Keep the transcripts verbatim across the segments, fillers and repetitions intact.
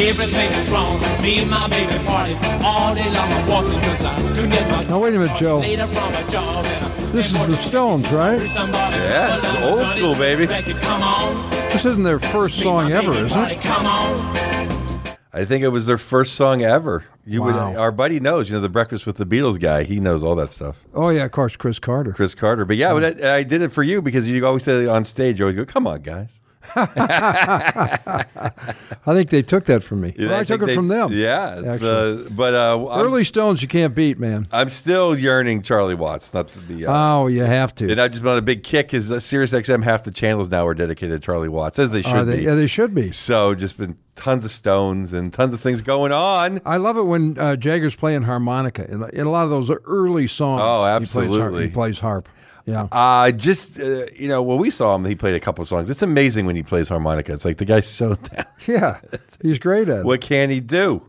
Everything is wrong since me and my baby party. All day long I'm walking because I couldn't get my... Now, wait a minute, Joe. Later from a job and This is the Stones, right? Yeah, it's old school, baby. This isn't their first song ever, is it? Come on. I think it was their first song ever. You Wow. would, our buddy knows, you know, the Breakfast with the Beatles guy. He knows all that stuff. Oh, yeah, of course, Chris Carter. Chris Carter. But yeah, but I, I did it for you because you always say on stage, you always go, come on, guys. I think they took that from me. Yeah, Well, I, took it they- from them. Yeah. It's actually. the, but uh, I'm, Early Stones, you can't beat, man. I'm still yearning Charlie Watts, not to be... Uh, Oh, you have to. and I've just been on a big kick because uh, Sirius X M, half the channels now are dedicated to Charlie Watts, as they should Are they? be. Yeah, they should be. So just been tons of Stones and tons of things going on. I love it when uh, Jagger's playing harmonica. In, in a lot of those early songs, Oh, He plays, harp, absolutely. he plays harp. Yeah. Uh, just, uh, you know, when we saw him, he played a couple of songs. It's amazing when he plays harmonica. It's like the guy's so down. Yeah, he's great at it. What can he do?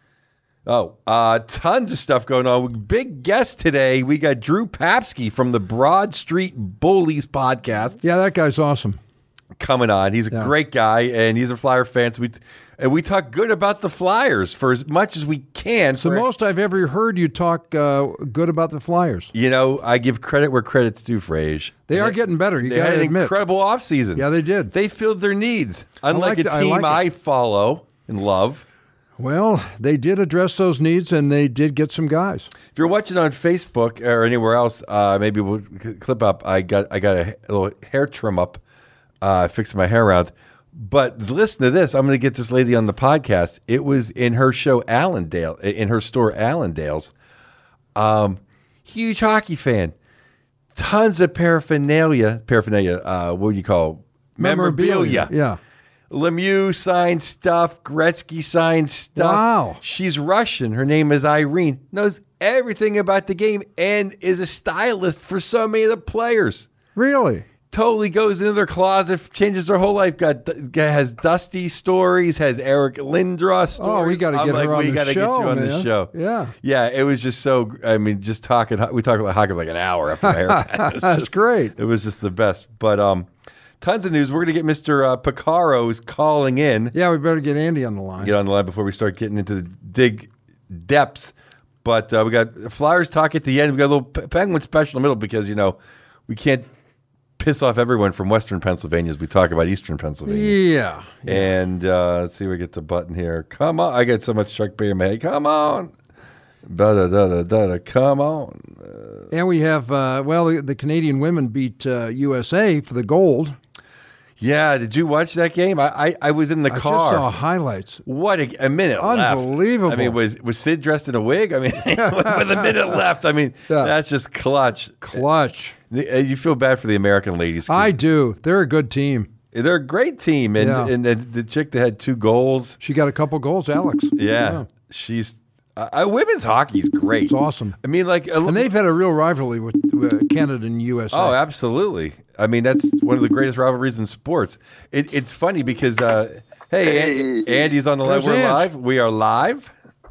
Oh, uh, tons of stuff going on. Big guest today. We got Drew Papsky from the Broad Street Bullies podcast Yeah, that guy's awesome. coming on. He's a Yeah. great guy, and he's a Flyer fan. So we, and we talk good about the Flyers for as much as we can. It's the for- most I've ever heard you talk uh, good about the Flyers. You know, I give credit where credit's due, Frage. They are getting better. You They got had to an admit. incredible offseason. Yeah, they did. They filled their needs. Unlike like a the- I team like it. I follow and love. Well, they did address those needs, and they did get some guys. If you're watching on Facebook or anywhere else, uh, maybe we'll c- clip up. I got I got a, a little hair trim up, uh, fixing my hair around. But listen to this. I'm going to get this lady on the podcast. It was in her show Allendale, in her store Allendale's. Um, huge hockey fan. Tons of paraphernalia. Paraphernalia. Uh, what do you call memorabilia? Yeah. Lemieux signed stuff, Gretzky signed stuff. Wow. She's Russian. Her name is Irene. Knows everything about the game and is a stylist for so many of the players. Really? Totally goes into their closet, changes their whole life. Got has Dusty stories, has Eric Lindros stories. Oh, we gotta I'm get like, her on we the gotta show, get you on the man. show. Yeah. yeah. It was just so. I mean, just talking. We talked about hockey for like an hour after my haircut. It was That's just- great. It was just the best. But um, tons of news. We're gonna get Mister Uh, Piccaro's calling in. Yeah, we better get Andy on the line. Get on the line before we start getting into the dig depths. But uh, we got Flyers talk at the end. We got a little P- Penguin special in the middle because, you know, we can't piss off everyone from Western Pennsylvania as we talk about Eastern Pennsylvania. Yeah. And uh, let's see if we get the button here. Come on. I got so much Chuck Berry in my head. Come on. Da da da da da da. Come on. And we have, uh, well, the, the Canadian women beat uh, U S A for the gold. Yeah. Did you watch that game? I I, I was in the I car. just saw highlights. What a, a minute left. Unbelievable. I mean, was was Sid dressed in a wig? I mean, with a minute left. I mean, Yeah. that's just clutch. Clutch. You feel bad for the American ladies. 'cause I do. They're a good team. They're a great team, and Yeah. and the, the chick that had two goals. She got a couple goals, Alex. Yeah, she's uh, uh, women's hockey's great. It's awesome. I mean, like, a, And they've had a real rivalry with uh, Canada and U S A. oh, absolutely. I mean, that's one of the greatest rivalries in sports. It, it's funny because, uh, hey, An- Andy's on the line. There's We're Ange. live. We are live.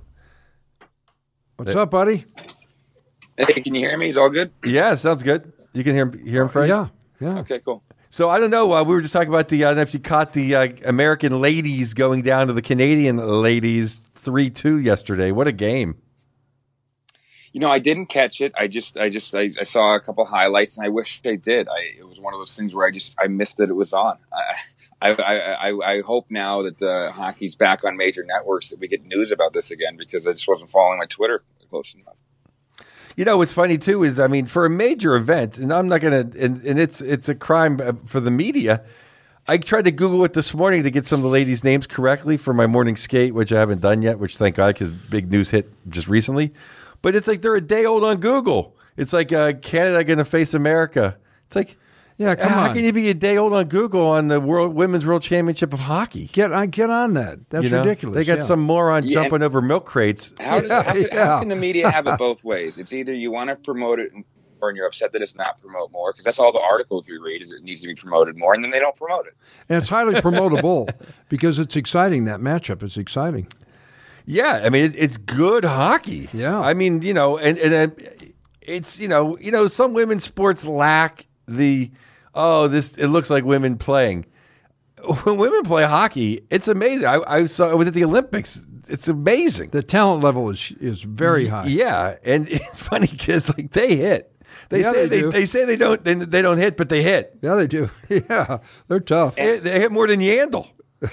What's up, buddy? Hey, can you hear me? Is all good? Yeah, sounds good. You can hear him, hear him, Frank? Yeah, yeah. Okay, cool. So I don't know. Uh, we were just talking about the. I don't know if you caught the uh, American ladies going down to the Canadian ladies three two yesterday. What a game! You know, I didn't catch it. I just, I just, I, I saw a couple highlights, and I wish I did. I, it was one of those things where I just, I missed that it was on. I, I, I, I, I hope now that the hockey's back on major networks that we get news about this again, because I just wasn't following my Twitter close enough. You know what's funny too is I mean for a major event, and I'm not gonna, and, and it's it's a crime uh, for the media. I tried to Google it this morning to get some of the ladies' names correctly for my morning skate, which I haven't done yet. Which thank God, because big news hit just recently. But it's like they're a day old on Google. It's like uh, Canada going to face America. It's like, Yeah, come how on. can you be a day old on Google on the World Women's World Championship of Hockey? Get on, get on that. That's You know? ridiculous. They got yeah. some moron Yeah, jumping over milk crates. How, does, Yeah, how, can, yeah. how can the media have it both ways? It's either you want to promote it more and you're upset that it's not promote more, because that's all the articles we read is it needs to be promoted more, and then they don't promote it. And it's highly promotable because it's exciting. That matchup is exciting. Yeah, I mean it, it's good hockey. Yeah. I mean you know, and and uh, it's you know you know some women's sports lack the oh this it looks like women playing. when women play hockey, it's amazing. I, I saw I was at the Olympics. It's amazing. The talent level is is very high. Yeah, and it's funny because like they hit. They Yeah, say they they, do. they say they don't they, they don't hit, but they hit. Yeah, they do. Yeah, they're tough. They, they hit more than Yandel.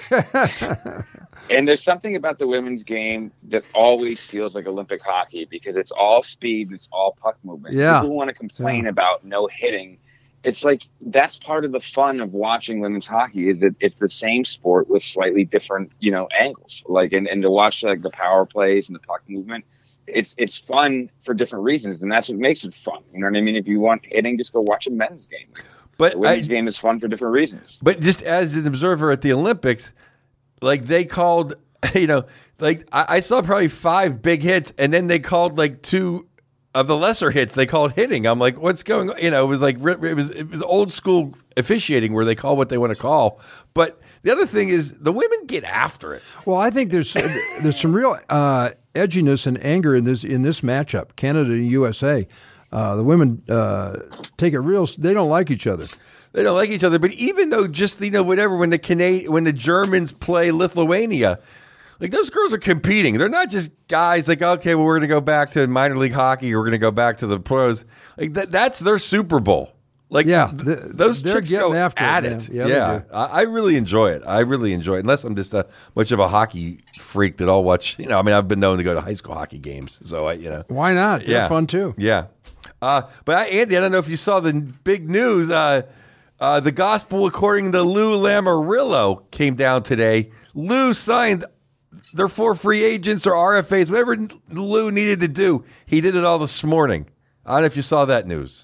And there's something about the women's game that always feels like Olympic hockey because it's all speed, it's all puck movement. Yeah. People want to complain Yeah. about no hitting. It's like that's part of the fun of watching women's hockey is that it's the same sport with slightly different, you know, angles. Like and, and to watch like the power plays and the puck movement, it's it's fun for different reasons, and that's what makes it fun. You know what I mean? If you want hitting, just go watch a men's game. But The women's I- game is fun for different reasons. But just as an observer at the Olympics, like they called, you know, like I, I saw probably five big hits, and then they called like two of the lesser hits. They called hitting. I'm like, what's going on? You know, it was like it was it was old school officiating where they call what they want to call. But the other thing is the women get after it. Well, I think there's there's some real uh, edginess and anger in this in this matchup, Canada and U S A. Uh, the women uh, take it real. They don't like each other. They don't like each other. But even though just you know whatever when the Cana- when the Germans play Lithuania. Like, those girls are competing. They're not just guys like, okay, well, we're going to go back to minor league hockey or we're going to go back to the pros. Like, that, that's their Super Bowl. Like, Yeah, th- th- those they're chicks getting go after it, at man. it. Yeah, Yeah, they do. I, I really enjoy it. I really enjoy it. Unless I'm just a much of a hockey freak that I'll watch. You know, I mean, I've been known to go to high school hockey games. So, I, you know. Why not? They're Yeah. fun too. Yeah. Uh, but I, Andy, I don't know if you saw the big news. Uh, uh, the gospel according to Lou Lamoriello came down today. Lou signed their four free agents or R F As, whatever Lou needed to do. He did it all this morning. I don't know if you saw that news.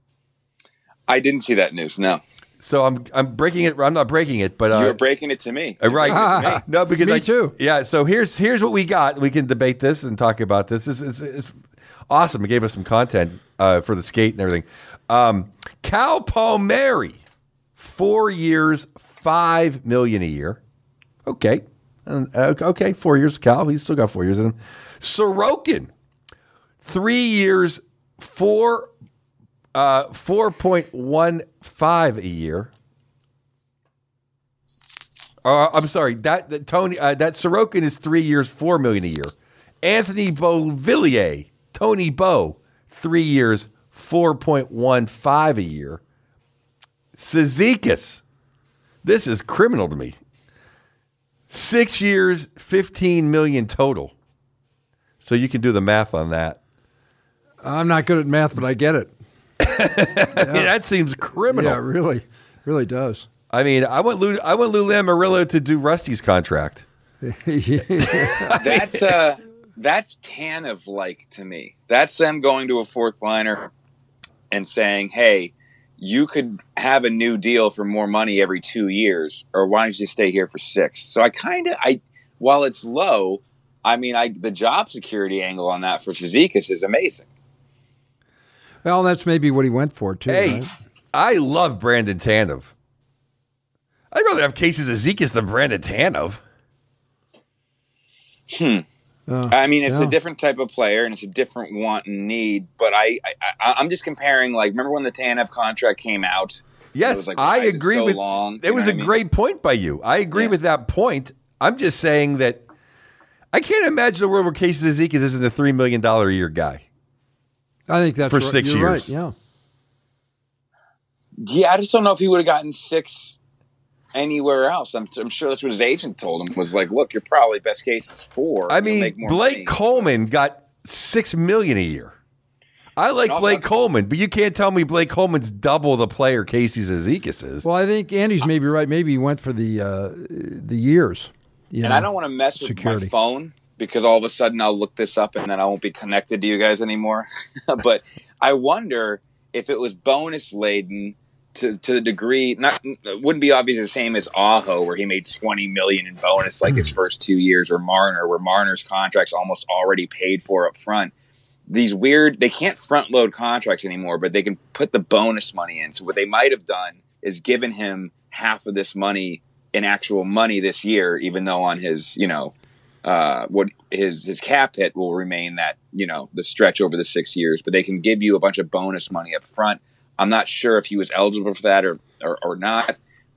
I didn't see that news. No, So I'm I'm breaking it. I'm not breaking it, but uh, you're breaking it to me. Uh, right. Ah, no, because me I, too. Yeah. So here's here's what we got. We can debate this and talk about this. It's, it's, it's awesome. It gave us some content uh, for the skate and everything. Um, Cal Palmieri, four years, five million a year. Okay. Uh, okay, four years, Cal. He's still got four years in him. Sorokin, three years, four. Uh, four point one five a year. Uh, I'm sorry. That, that Tony. Uh, that Sorokin is three years, four million a year. Anthony Beauvillier, Tony Bo, three years, four point one five a year. Cizikas, this is criminal to me. Six years, fifteen million total. So you can do the math on that. I'm not good at math, but I get it. I mean, that seems criminal. Yeah, it really, really does. I mean, I want Lou. I want Lou Lamoriello to do Rusty's contract. That's uh that's Tanev like to me. That's them going to a fourth liner and saying, "Hey, you could have a new deal for more money every two years, or why don't you stay here for six?" So I kind of, I while it's low, I mean, I the job security angle on that for Cizikas is amazing. Well, that's maybe what he went for too. Hey, right? I love Brandon Tanev. I'd rather have Casey Cizikas than Brandon Tanev. Hmm. Uh, I mean, it's yeah. a different type of player, and it's a different want and need. But I, I, I I'm just comparing. Like, remember when the Tanev contract came out? Yes, It was like, I why is it agree so with. long? It You was know a what I mean? great point by you. I agree Yeah. with that point. I'm just saying that I can't imagine a world where Casey Cizikas isn't a three million dollar a year guy. I think that's for right. six You're years. Right. Yeah. Yeah, I just don't know if he would have gotten six anywhere else. I'm, I'm sure that's what his agent told him. Was like, look, your probably best case is four. I You'll mean, make more Blake money. Coleman got six million a year. I like And also- Blake Coleman, but you can't tell me Blake Coleman's double the player Casey Cizikas is. Well, I think Andy's maybe right. Maybe he went for the uh, the years. You And know, I don't want to mess with security. my phone because all of a sudden I'll look this up and then I won't be connected to you guys anymore. But I wonder if it was bonus laden to to the degree not it wouldn't be obviously the same as Aho where he made twenty million in bonus like his first two years, or Marner where Marner's contract's almost already paid for up front. These weird, they can't front load contracts anymore, but they can put the bonus money in. So what they might have done is given him half of this money in actual money this year, even though on his, you know, uh, what his his cap hit will remain that, you know, the stretch over the six years. But they can give you a bunch of bonus money up front. I'm not sure if he was eligible for that or or, or not,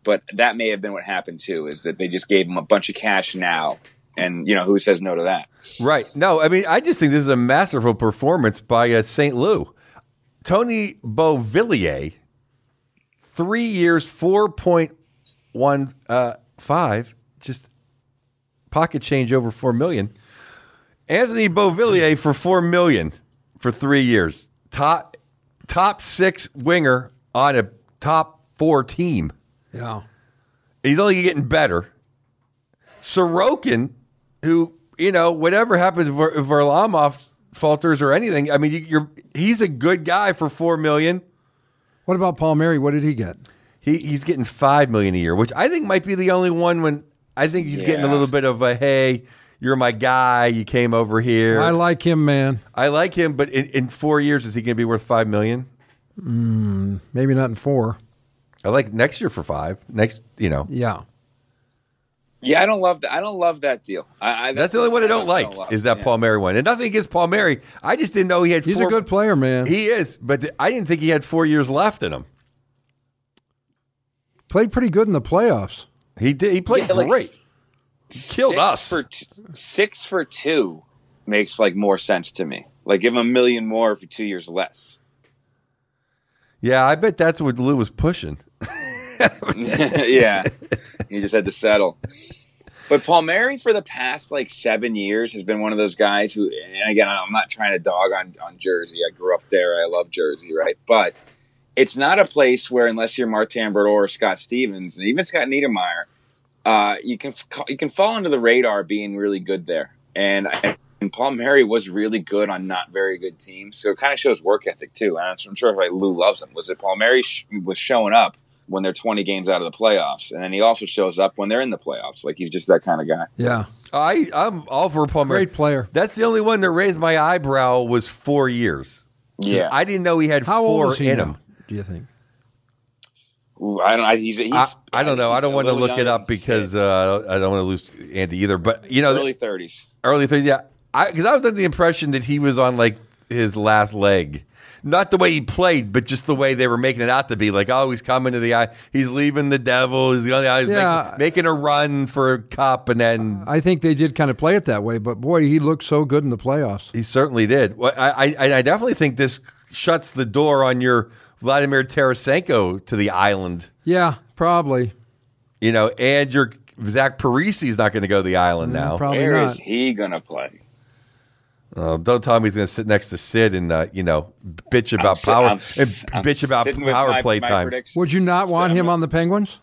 But that may have been what happened too, is that they just gave him a bunch of cash now. And, you know, who says no to that? Right. No, I mean, I just think this is a masterful performance by uh, Saint Lou. Tony Beauvillier, three years, four point one five, just pocket change over four million dollars. Anthony Beauvillier for four million dollars for three years. Top top six winger on a top four team. Yeah. He's only getting better. Sorokin, who, you know, whatever happens if Varlamov falters or anything, I mean, you, you're he's a good guy for four million dollars. What about Palmieri? What did he get? He he's getting five million dollars a year, which I think might be the only one when I think he's Yeah. getting a little bit of a, hey, you're my guy, you came over here. I like him, man. I like him, but in, in four years, is he going to be worth five million dollars? Mm, maybe not in four. I like next year for five. Next, you know. Yeah. Yeah, I don't love that. I don't love that deal. I, I, That's the only one I don't like love. is that Yeah. Palmieri one. And nothing against Palmieri. I just didn't know he had He's four. a good player, man. He is, but th- I didn't think he had four years left in him. Played pretty good in the playoffs. He did. He played Yeah, like, great. He killed six us. For t- six for two makes like more sense to me. Like give him a million more for two years less. Yeah, I bet that's what Lou was pushing. Yeah, he just had to settle. But Palmieri for the past like seven years has been one of those guys who, and again, I'm not trying to dog on, on Jersey. I grew up there. I love Jersey, right? But it's not a place where, unless you're Martin Brodeur or Scott Stevens, and even Scott Niedermayer, uh, you can you can fall under the radar being really good there. And, and Palmieri was really good on not very good teams, so it kind of shows work ethic too. And I'm sure like Lou loves him. Was it Palmieri sh- was showing up when they're twenty games out of the playoffs, and then he also shows up when they're in the playoffs. Like he's just that kind of guy. Yeah. I I'm all for Palmieri. Great player. That's the only one that raised my eyebrow was four years. Yeah, I didn't know he had How four old is he in now, him. do you think? Ooh, I don't. I, he's, he's, I, I don't know. I he's don't a want to little look it young up and because sick. uh, I don't want to lose Andy either. But you know, early thirties. early thirties. Yeah, because I, I was under the impression that he was on like his last leg. Not the way he played, but just the way they were making it out to be. Like, oh, he's coming to the eye. He's leaving the Devil. He's going. He's Yeah. make, making a run for a cup, and then I think they did kind of play it that way, but boy, he looked so good in the playoffs. he certainly did. Well, I, I, I definitely think this shuts the door on your Vladimir Tarasenko to the island. Yeah, probably. You know, and your Zach Parise is not going to go to the island now. Probably Where not. is he gonna play? Uh, don't tell me he's going to sit next to Sid and uh, you know bitch I'm about sit- power I'm and s- I'm bitch about sitting with power my- play my time. prediction. Would you not want him on the Penguins?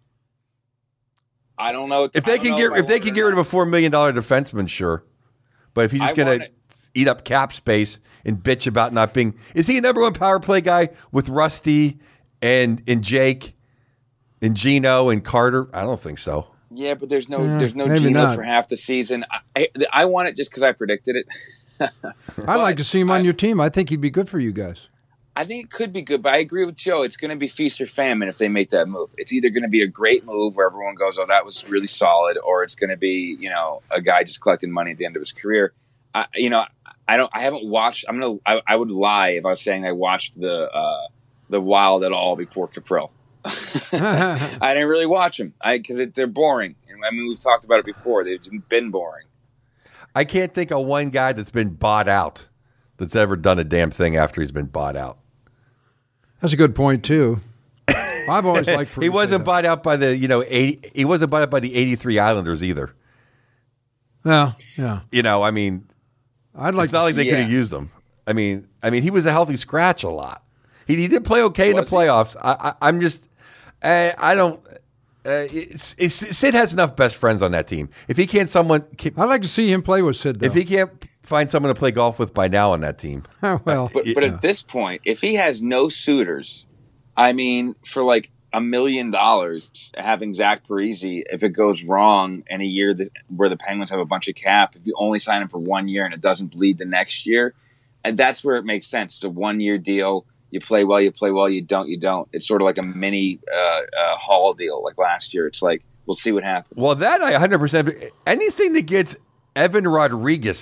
I don't know. If they can get if they can get rid of a four million dollar defenseman, sure. But if he's just I going want to it. eat up cap space and bitch about not being, is he a number one power play guy with Rusty and and Jake and Gino and Carter? I don't think so. Yeah, but there's no Yeah, there's no maybe Gino not. for half the season. I I, I want it just because I predicted it. I'd like to see him on I- your team. I think he'd be good for you guys. I think it could be good, but I agree with Joe. It's going to be feast or famine if they make that move. It's either going to be a great move where everyone goes, "Oh, that was really solid," or it's going to be, you know, a guy just collecting money at the end of his career. I, you know, I don't. I haven't watched. I'm gonna. I, I would lie if I was saying I watched the uh, the Wild at all before Caprill. I didn't really watch them because they're boring. And I mean, we've talked about it before. They've been boring. I can't think of one guy that's been bought out that's ever done a damn thing after he's been bought out. That's a good point too. I've always liked. He Parise, wasn't though. bought out by the you know eighty. He wasn't bought out by the eighty-three Islanders either. Yeah, yeah. You know, I mean, I'd like. it's not to like they yeah. could have used him. I mean, I mean, he was a healthy scratch a lot. He, he did play okay in the Was he? playoffs. I, I, I'm just, I, I don't. Uh, it's, it's, Sid has enough best friends on that team. If he can't someone, I'd like to see him play with Sid. Though. if he can't find someone to play golf with by now on that team, well, But but yeah. at this point, if he has no suitors, I mean, for like a million dollars, having Zach Parise, if it goes wrong in a year that, where the Penguins have a bunch of cap, if you only sign him for one year and it doesn't bleed the next year, and that's where it makes sense. It's a one year deal. You play well, you play well. You don't, you don't. It's sort of like a mini uh, uh, Hall deal, like last year. It's like we'll see what happens. well, that I one hundred percent. Anything that gets Evan Rodriguez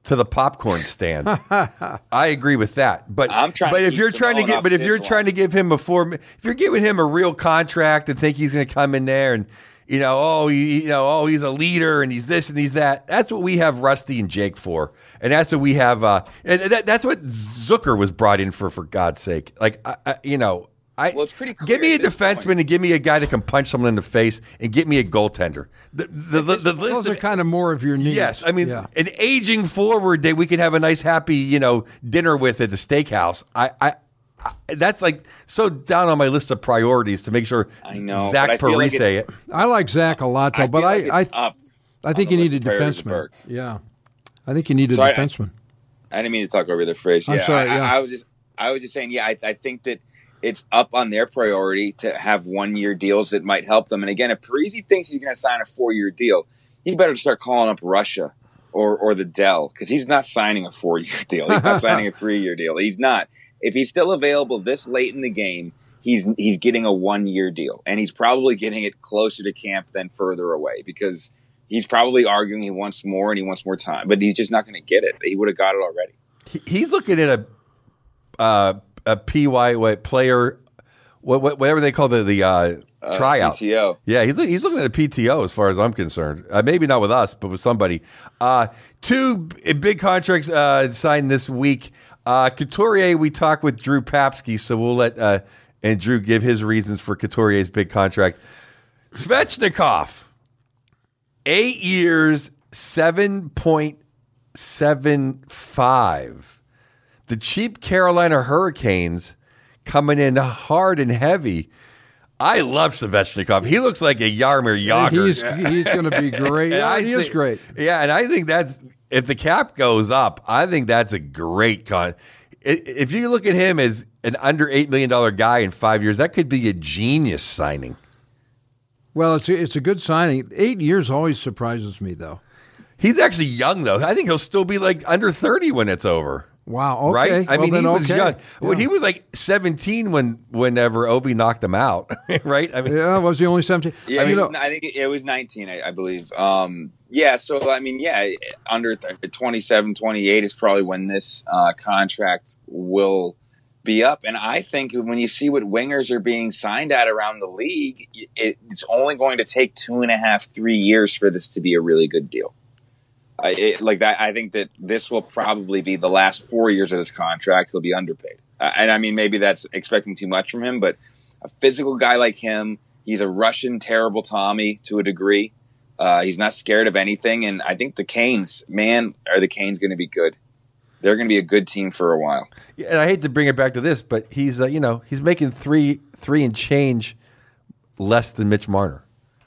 to the popcorn stand. I agree with that. But I'm trying but to if keep you're trying to Simone get off but if his you're line. trying to give him a four if you're giving him a real contract and think he's going to come in there and you know, oh, he, you know, oh, he's a leader and he's this and he's that. That's what we have Rusty and Jake for, and that's what we have. Uh, and that, that's what Zucker was brought in for, for God's sake. Like, I, I, you know, I Well, it's pretty clear give me a at this defenseman point. and give me a guy that can punch someone in the face and get me a goaltender. The the, the, the list Those are of, kind of more of your needs. yes, I mean, Yeah. an aging forward that we could have a nice, happy, you know, dinner with at the steakhouse. I. I I- That's like so down on my list of priorities to make sure I know, Zach but I feel like Parise it's- it. I like Zach a lot, though, I but feel like I, it's I, up I think on you the need a list of priorities of defenseman. Burke. Yeah, I think you need a So I- defenseman. I didn't mean to talk over the fridge. I'm Yeah, sorry, I, yeah. I, I was just, I was just saying. Yeah, I, I think that it's up on their priority to have one-year deals that might help them. And again, if Parisi thinks he's going to sign a four-year deal, he better start calling up Russia or or the Dell because he's not signing a four-year deal. He's not signing a three-year deal. He's not. If he's still available this late in the game, he's he's getting a one-year deal, and he's probably getting it closer to camp than further away because he's probably arguing he wants more and he wants more time, but he's just not going to get it. He would have got it already. He- He's looking at a uh, a P Y what player, what, what whatever they call the the uh, Uh, tryout. P T O. Yeah, he's look- he's looking at a P T O as far as I'm concerned. Uh, maybe not with us, but with somebody. Uh, two b- big contracts uh, signed this week. Uh, Couturier, we talked with Drew Papsky, so we'll let uh, and Drew give his reasons for Couturier's big contract. Svechnikov, eight years, seven point seven five. The cheap Carolina Hurricanes coming in hard and heavy. I love Svechnikov. He looks like a Yarmir Yager. He's he's going to be great. And Yeah, I he is think- great. Yeah, and I think that's if the cap goes up, I think that's a great con. i- If you look at him as an under eight million dollar guy in five years, that could be a genius signing. Well, it's a, it's a good signing. Eight years always surprises me, though. He's actually young though. I think he'll still be like under thirty when it's over. Wow. Okay. Right? I Well, mean, then, he was okay. young. When Yeah. he was like seventeen when whenever Obi knocked him out, right? I mean, Yeah, was he only seventeen? Yeah, I I, mean, mean, look, I think it, it was nineteen, I, I believe. Um, yeah, so, I mean, yeah, under th- twenty-seven, twenty-eight is probably when this uh, contract will be up. And I think when you see what wingers are being signed at around the league, it, it's only going to take two and a half, three years for this to be a really good deal. I, it, like that, I think that this will probably be the last four years of this contract. He'll be underpaid. Uh, and I mean, maybe that's expecting too much from him, but a physical guy like him, he's a Russian terrible Tommy to a degree. Uh, he's not scared of anything. And I think the Canes, man, are the Canes going to be good? They're going to be a good team for a while. Yeah, and I hate to bring it back to this, but he's uh, you know he's making three three and change less than Mitch Marner.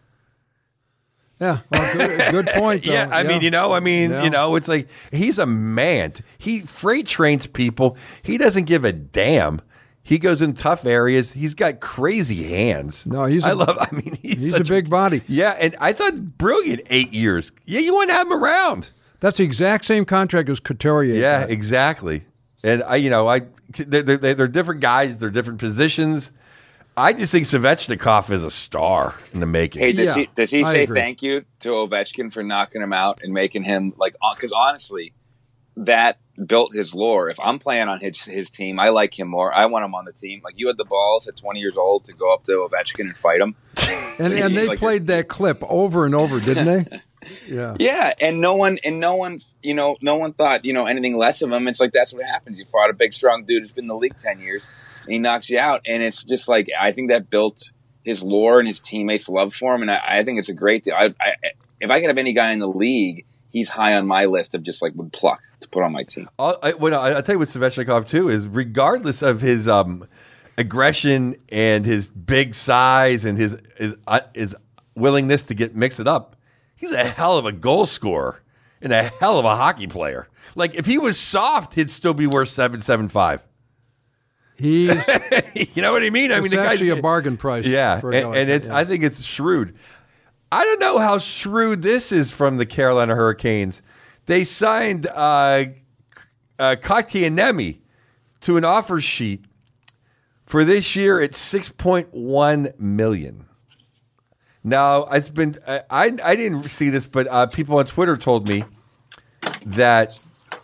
yeah, well, good, good point. Though. Yeah, I mean, you know, I mean, Yeah. you know, it's like he's a man. He freight trains people. He doesn't give a damn. He goes in tough areas. He's got crazy hands. No, he's I a- love. I mean, he's, he's such a big body. Yeah, and I thought brilliant eight years. Yeah, you want to have him around. That's the exact same contract as Couturier. Yeah, got. exactly. And I, you know, I they're, they're, they're different guys. They're different positions. I just think Svechnikov is a star in the making. Hey, does Yeah, he does he I say agree. thank you to Ovechkin for knocking him out and making him like? Because honestly, that built his lore. If I'm playing on his his team, I like him more. I want him on the team. Like you had the balls at twenty years old to go up to Ovechkin and fight him. and and they Like- played that clip over and over, didn't they? Yeah. Yeah, and no one and no one, you know, no one thought you know anything less of him. It's like that's what happens. You fought a big, strong dude who's been in the league ten years, and he knocks you out. And it's just like I think that built his lore and his teammates' love for him. And I, I think it's a great deal. I, I, if I could have any guy in the league, he's high on my list of just like would pluck to put on my team. I'll, I, what I, I'll tell you with Svechnikov too is regardless of his um, aggression and his big size and his his, uh, his willingness to get mix it up, he's a hell of a goal scorer and a hell of a hockey player. Like if he was soft, he'd still be worth seven seven five. He's You know what I mean? I it's mean, the guy's actually a bargain price. Yeah, for a and, guy like and that, it's yeah. I think it's shrewd. I don't know how shrewd this is from the Carolina Hurricanes. They signed uh, uh, Kotkaniemi to an offer sheet for this year at six point one million dollars. Now, it's been I I, I didn't see this, but uh, people on Twitter told me that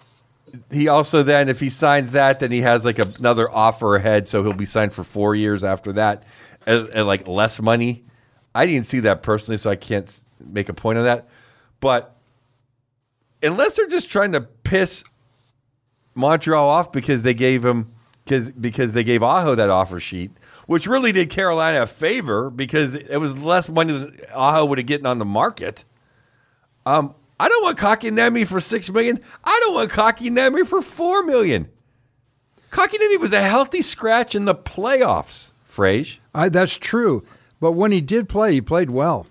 he also then, if he signs that, then he has like a, another offer ahead, so he'll be signed for four years after that, and, and like less money. I didn't see that personally, so I can't make a point of that. But unless they're just trying to piss Montreal off because they gave him because because they gave Aho that offer sheet, which really did Carolina a favor because it was less money than Aho would have gotten on the market. Um, I don't want Kotkaniemi for six million. I don't want Kotkaniemi for four million. Kotkaniemi was a healthy scratch in the playoffs. Frage, I, that's true, but when he did play, he played well.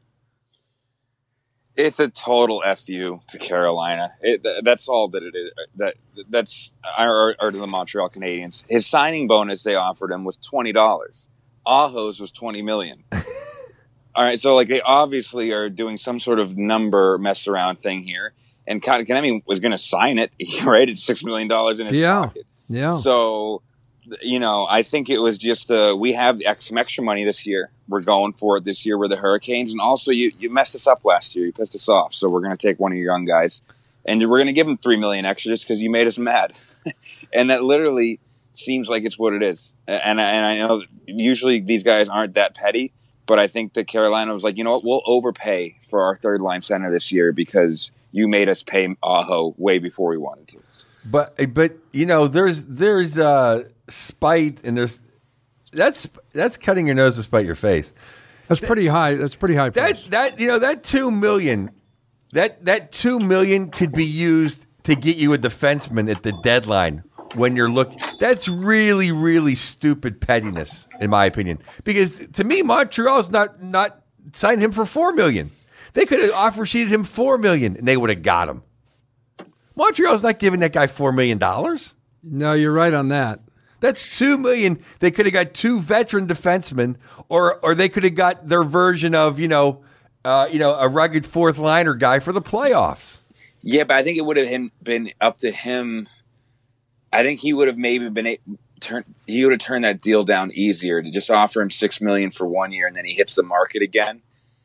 It's a total F U to Carolina. It, that's all that it is. That that's or, or to the Montreal Canadiens. His signing bonus they offered him was twenty dollars. Aho's was twenty million. All right, so like they obviously are doing some sort of number mess around thing here, and Kotkaniemi was going to sign it. Right, it's six million dollars in his yeah. pocket. Yeah. So, you know, I think it was just uh, we have some extra money this year. We're going for it this year with the Hurricanes, and also you you messed us up last year. You pissed us off, so we're going to take one of your young guys, and we're going to give him three million extra just because you made us mad, and that literally seems like it's what it is. And and I know usually these guys aren't that petty. But I think that Carolina was like, you know what, we'll overpay for our third line center this year because you made us pay Aho way before we wanted to. But but you know, there's there's uh, spite and there's that's that's cutting your nose to spite your face. That's pretty high. That's pretty high price. That that you know that two million, that that two million could be used to get you a defenseman at the deadline. When you're looking, that's really, really stupid pettiness, in my opinion. Because to me, Montreal's not not signed him for four million. They could have offer sheeted him four million, and they would have got him. Montreal's not giving that guy four million dollars. No, you're right on that. That's two million. They could have got two veteran defensemen, or or they could have got their version of you know, uh, you know, a rugged fourth liner guy for the playoffs. Yeah, but I think it would have been up to him. I think he would have maybe been a, turn. He would have turned that deal down easier to just offer him six million for one year, and then he hits the market again.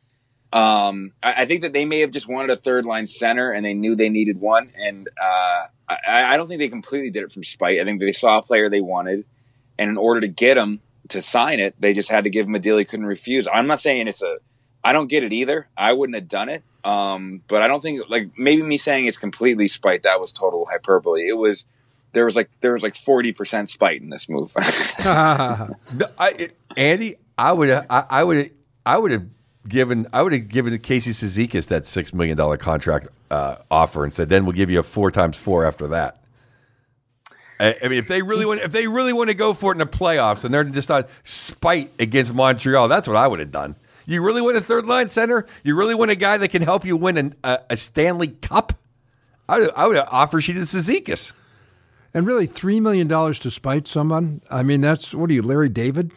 Um, I, I think that they may have just wanted a third line center, and they knew they needed one. And uh, I, I don't think they completely did it from spite. I think they saw a player they wanted, and in order to get him to sign it, they just had to give him a deal he couldn't refuse. I'm not saying it's a. I don't get it either. I wouldn't have done it. Um, but I don't think like maybe me saying it's completely spite. That was total hyperbole. It was. There was like there was like forty percent spite in this move. I, Andy, I would I, I would I would have given I would have given Casey Cizikas that six million dollar contract uh, offer and said, then we'll give you a four times four after that. I, I mean, if they really want if they really want to go for it in the playoffs and they're just on spite against Montreal, that's what I would have done. You really want a third line center? You really want a guy that can help you win an, a, a Stanley Cup? I would, I would have offered sheeted Cizikas. And really, three million dollars to spite someone? I mean, that's, what are you, Larry David?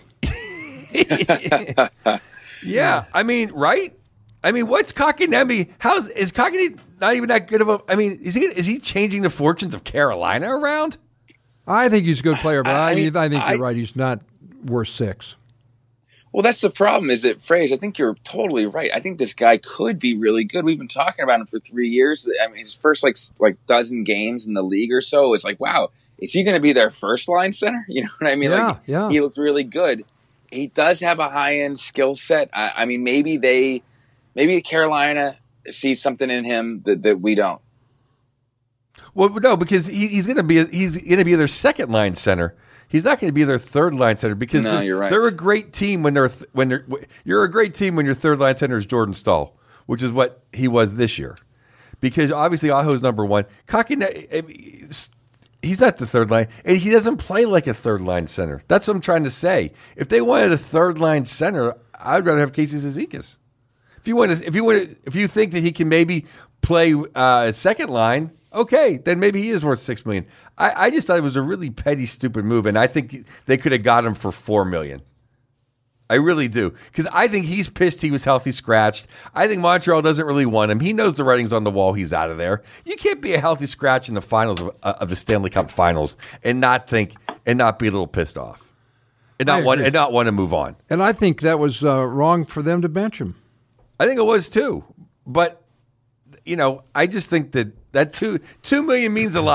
Yeah, I mean, right? I mean, what's Kotkaniemi? How's is Kotkaniemi not even that good of a? I mean, is he is he changing the fortunes of Carolina around? I think he's a good player, but I, I mean, I think you're I- right. He's not worth six. Well, that's the problem. Is that Frage? I think you're totally right. I think this guy could be really good. We've been talking about him for three years. I mean, his first like like dozen games in the league or so is like, wow, is he going to be their first line center? You know what I mean? Yeah, like, yeah. He looked really good. He does have a high end skill set. I, I mean, maybe they, maybe Carolina sees something in him that, that we don't. Well, no, because he, he's going to be he's going to be their second line center. He's not going to be their third line center because No, they're, you're right. they're a great team when they're when they're you're a great team when your third line center is Jordan Stahl, which is what he was this year. Because obviously Aho's number one. Kotkaniemi, he's not the third line, and he doesn't play like a third line center. That's what I'm trying to say. If they wanted a third line center, I'd rather have Casey Cizikas. If you want to, if you want, to, if you think that he can maybe play uh, second line, okay, then maybe he is worth six million. I, I just thought it was a really petty, stupid move, and I think they could have got him for four million. I really do, because I think he's pissed he was healthy scratched. I think Montreal doesn't really want him. He knows the writing's on the wall. He's out of there. You can't be a healthy scratch in the finals of, uh, of the Stanley Cup Finals and not think and not be a little pissed off and not I want agree. and not want to move on. And I think that was uh, wrong for them to bench him. I think it was too, but you know, I just think that that two two million means a lot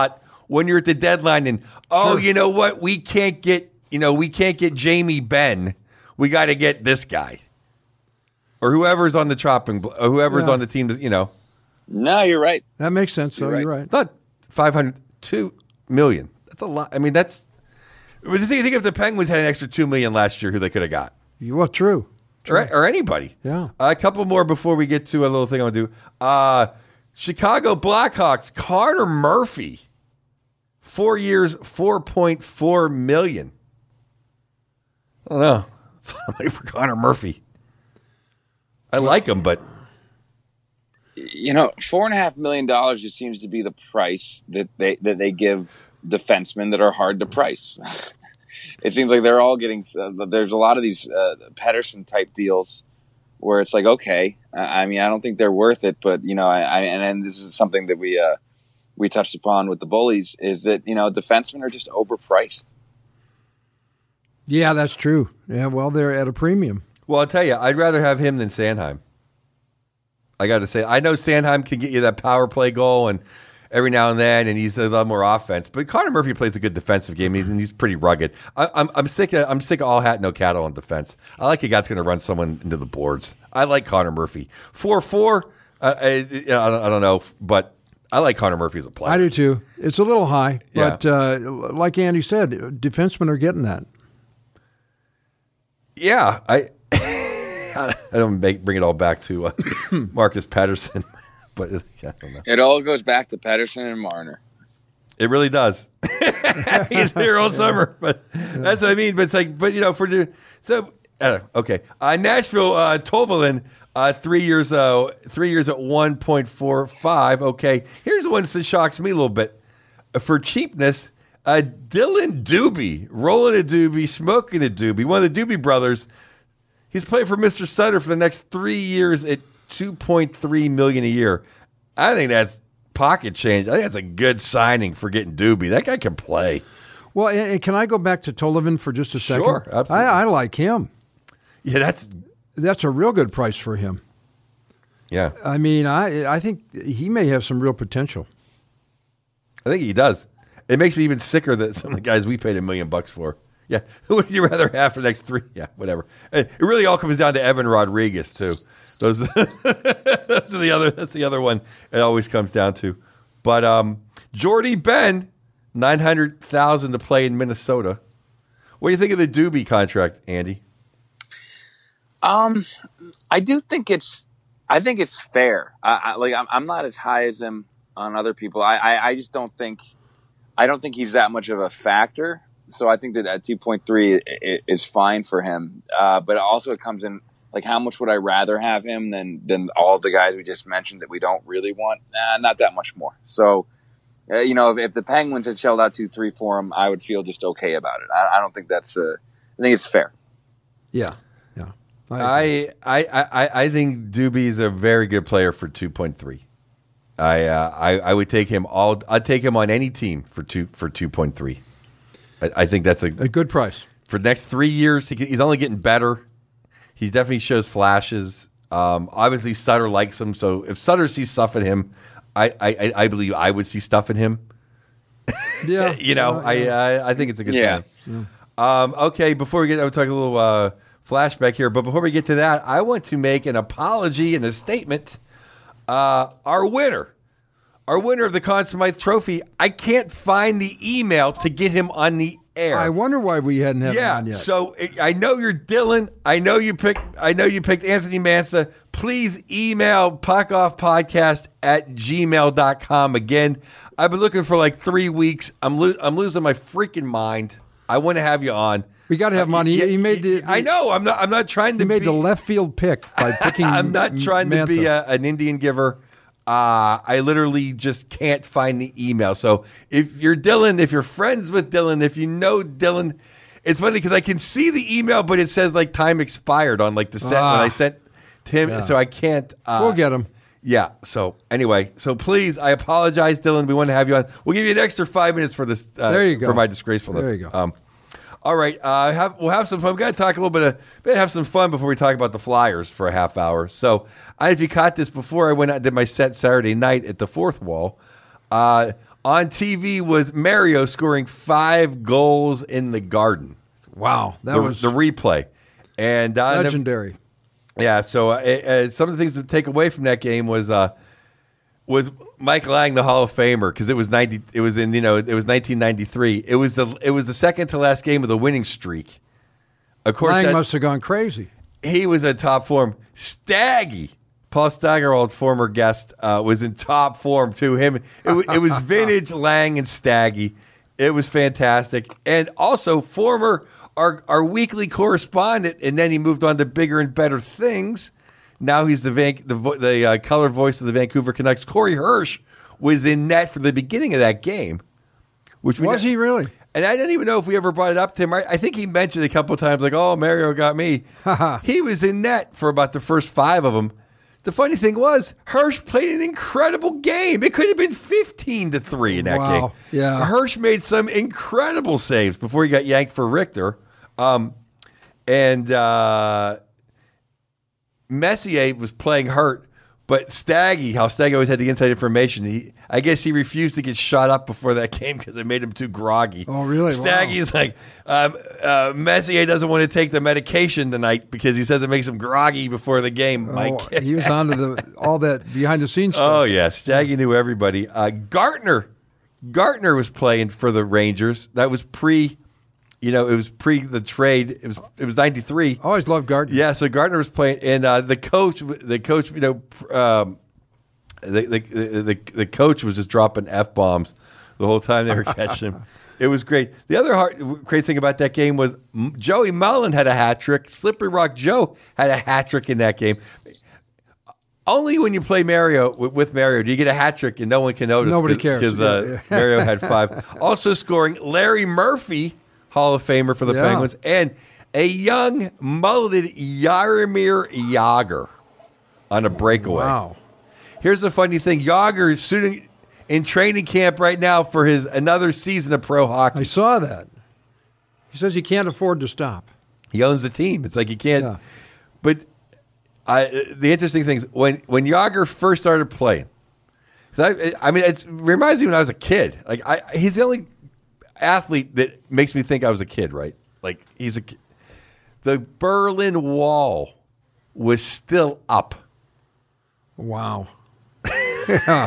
when you're at the deadline and, oh, Sure. you know what? We can't get, you know, we can't get Jamie Benn. We got to get this guy. Or whoever's on the chopping, bl- or whoever's Yeah. on the team, that, you know. No, you're right. That makes sense. So You're right. you're right. It's not five hundred, two million. That's a lot. I mean, that's, but you think, think if the Penguins had an extra two million last year, who they could have got? Well, true. Or, or anybody. Yeah. Uh, a couple more before we get to a little thing I want to do. Uh, Chicago Blackhawks, Carter Murphy. Four years, four point four million. I don't know. It's a lot of money for Connor Murphy. I like him, but You know, four and a half million dollars just seems to be the price that they that they give defensemen that are hard to price. It seems like they're all getting. Uh, there's a lot of these uh, Pedersen type deals where it's like, okay, I, I mean, I don't think they're worth it, but you know, I, I and, and this is something that we uh, we touched upon with the bullies is that you know defensemen are just overpriced. Yeah, that's true. Yeah, well, they're at a premium. well, I'll tell you, I'd rather have him than Sanheim. I got to say, I know Sanheim can get you that power play goal and every now and then, and he's a lot more offense. But Connor Murphy plays a good defensive game, and he's pretty rugged. I, I'm I'm sick of I'm sick of all hat no cattle on defense. I like a guy that's going to run someone into the boards. I like Connor Murphy. Four four. Uh, I, I, don't, I don't know, but I like Connor Murphy as a player. I do too. It's a little high, Yeah. but uh, like Andy said, defensemen are getting that. Yeah, I I don't make, bring it all back to uh, Marcus Patterson, but uh, yeah, I don't know. It all goes back to Pedersen and Marner. It really does. He's here all summer, but that's what I mean. But it's like, but you know, for the so uh, okay, uh, Nashville uh, Tovalin, uh, three years, uh, three years at one point four five. Okay, here's the one that shocks me a little bit for cheapness. Uh, Dylan Doobie, rolling a Doobie, smoking a Doobie, one of the Doobie brothers. He's playing for Mister Sutter for the next three years at two point three million dollars a year. I think that's pocket change. I think that's a good signing for getting Doobie. That guy can play. Well, and, and can I go back to Tollivan for just a second? Sure, absolutely. I, I like him. Yeah, that's That's a real good price for him. yeah. I mean, I I think he may have some real potential. I think he does. It makes me even sicker that some of the guys we paid a million bucks for. Yeah, who would you rather have for the next three? Yeah, whatever. It really all comes down to Evan Rodriguez too. Those, those are the other. That's the other one. It always comes down to. But um, Jordy Ben, nine hundred thousand to play in Minnesota. What do you think of the Doobie contract, Andy? Um, I do think it's, I think it's fair. I, I like, I'm, I'm not as high as him on other people. I, I, I just don't think, I don't think he's that much of a factor. So I think that at two point three is fine for him. Uh, but also it comes in like, how much would I rather have him than, than all the guys we just mentioned that we don't really want? Nah, not that much more. So, uh, you know, if, if the Penguins had shelled out two, three for him, I would feel just okay about it. I, I don't think that's, uh, I think it's fair. Yeah, yeah. I I, I, I think Doobie is a very good player for two point three. I, uh, I I would take him all. I'd take him on any team for two for two point three. I, I think that's a a good price for the next three years. He, he's only getting better. He definitely shows flashes. Um, obviously, Sutter likes him. So if Sutter sees stuff in him, I I, I believe I would see stuff in him. Yeah, you know, uh, yeah. I, I I think it's a good Yeah. sign. Um, okay, before we get, I will talk a little uh, flashback here. But before we get to that, I want to make an apology and a statement. Uh, our winner, our winner of the Conn Smythe Trophy, I can't find the email to get him on the air. I wonder why we hadn't had yeah, him on yet. so I know you're Dylan. I know you picked. I know you picked Anthony Mantha. Please email puckoffpodcast at gmail dot com. Again, I've been looking for like three weeks. I'm lo- I'm losing my freaking mind. I want to have you on. We got to have him on. He, Yeah, he made the. I know. I'm not. I'm not trying to. He made be, the left field pick by picking. I'm not trying to be Mantha. a, an Indian giver. Uh, I literally just can't find the email. So if you're Dylan, if you're friends with Dylan, if you know Dylan, it's funny because I can see the email, but it says like time expired on like the sent Ah. when I sent to him, Yeah. so I can't. Uh, We'll get him. Yeah. So anyway, so please, I apologize, Dylan. We want to have you on. We'll give you an extra five minutes for this. Uh, There you go. For my disgracefulness. There you go. Um, all right. Uh, have, we'll have some fun. We've got to talk a little bit of, we'll have some fun before we talk about the Flyers for a half hour. So, I, if you caught this before, I went out and did my set Saturday night at the Fourth Wall. Uh, on T V was Mario scoring five goals in the Garden. Wow, that the, was the replay. And uh, legendary. Yeah, so uh, uh, some of the things to take away from that game was uh, was Mike Lang, the Hall of Famer, because it was ninety. It was in you know it was nineteen ninety-three. It was the it was the second to last game of the winning streak. Of course, Lang that, must have gone crazy. He was in top form. Staggy, Paul Steigerwald, former guest, uh, was in top form too. Him, it, was, it was vintage Lang and Staggy. It was fantastic, and also former our our weekly correspondent, and then he moved on to bigger and better things. Now he's the Van, the the uh, color voice of the Vancouver Canucks. Corey Hirsch was in net for the beginning of that game. Which we was got, he really? And I don't even know if we ever brought it up to him. I, I think he mentioned a couple of times, like, "Oh, Mario got me." He was in net for about the first five of them. The funny thing was, Hirsch played an incredible game. It could have been fifteen to three in that wow. game. Yeah, Hirsch made some incredible saves before he got yanked for Richter. Um, and uh, Messier was playing hurt, but Staggy, how Staggy always had the inside information, he, I guess he refused to get shot up before that game because it made him too groggy. Oh, really? Staggy's wow. like, um, uh, Messier doesn't want to take the medication tonight because he says it makes him groggy before the game, Mike. Oh, he was on to the, all that behind-the-scenes stuff. Oh, yeah. Staggy knew everybody. Uh, Gartner. Gartner was playing for the Rangers. That was pre... You know, it was pre the trade. It was it was ninety-three. I always loved Gardner. Yeah, so Gardner was playing, and uh, the coach, the coach, you know, um, the, the the the coach was just dropping f bombs the whole time they were catching him. It was great. The other hard, great thing about that game was Joey Mullen had a hat trick. Slippery Rock Joe had a hat trick in that game. Only when you play Mario with Mario do you get a hat trick, and no one can notice. Nobody cares because uh, yeah. Mario had five. Also scoring, Larry Murphy, Hall of Famer for the yeah. Penguins, and a young mulleted Jaromir Jagr on a breakaway. Wow. Here's the funny thing. Jagr is shooting in training camp right now for his another season of pro hockey. I saw that. He says he can't afford to stop. He owns the team. It's like he can't. Yeah. But I, the interesting thing is when, when Jagr first started playing, I, I mean, it reminds me when I was a kid. Like I, he's the only athlete that makes me think I was a kid, right? Like he's a the Berlin Wall was still up. Wow. yeah.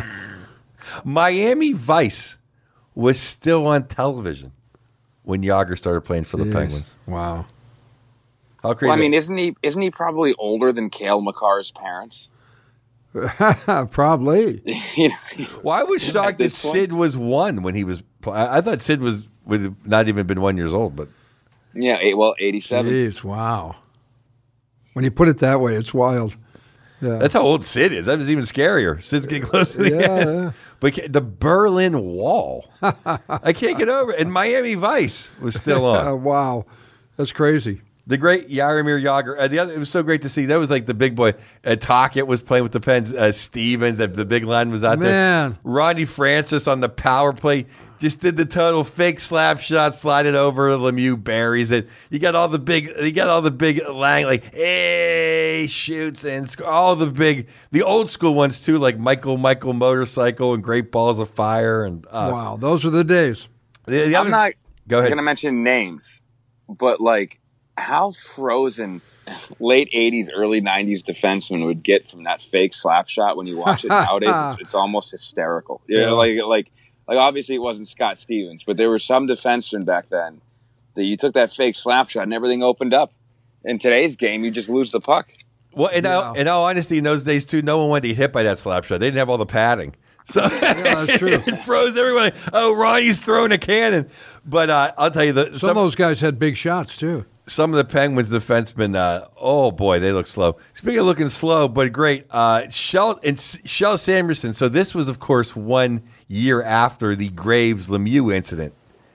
Miami Vice was still on television when Jagr started playing for the Jeez. Penguins. Wow. How crazy! Well, I mean, isn't he isn't he probably older than Cale Makar's parents? Probably. you know, well, I was shocked that this point? Sid was one when he was. I, I thought Sid was would have not even been one years old, but yeah, eight, well, eighty-seven. Jeez, wow. When you put it that way, it's wild. Yeah. That's how old Sid is. That was even scarier. Sid's getting close to the yeah, end. yeah. But the Berlin Wall, I can't get over it. And Miami Vice was still on. Uh, wow. That's crazy. The great Jaromir Jagr. Uh, the other, it was so great to see. That was like the big boy. Uh, Tocchet was playing with the Pens. Uh, Stevens, the, the big line was out Man. there. Ronnie Francis on the power play just did the total fake slap shot, slide it over. Lemieux buries it. You got all the big. You got all the big Lang like hey shoots and sc- all the big, the old school ones too, like Michael Michael Motorcycle and Great Balls of Fire and uh, wow, those are the days. The, the I'm other, not go ahead. going to mention names, but like how frozen late eighties, early nineties defenseman would get from that fake slap shot when you watch it nowadays, it's, it's almost hysterical. You know, like like like obviously it wasn't Scott Stevens, but there were some defensemen back then that you took that fake slap shot and everything opened up. In today's game, you just lose the puck. Well, in, Yeah. all, in all honesty, in those days too, no one wanted to get hit by that slap shot. They didn't have all the padding. So Yeah, that's true. it froze everyone. Oh, Ronnie's throwing a cannon. But uh, I'll tell you, the, Some, some, of those guys had big shots, too. some of the Penguins defensemen, uh, oh boy, they look slow. Speaking of looking slow, but great, uh, Shell and Shell Samerson. So this was, of course, one year after the Graves Lemieux incident.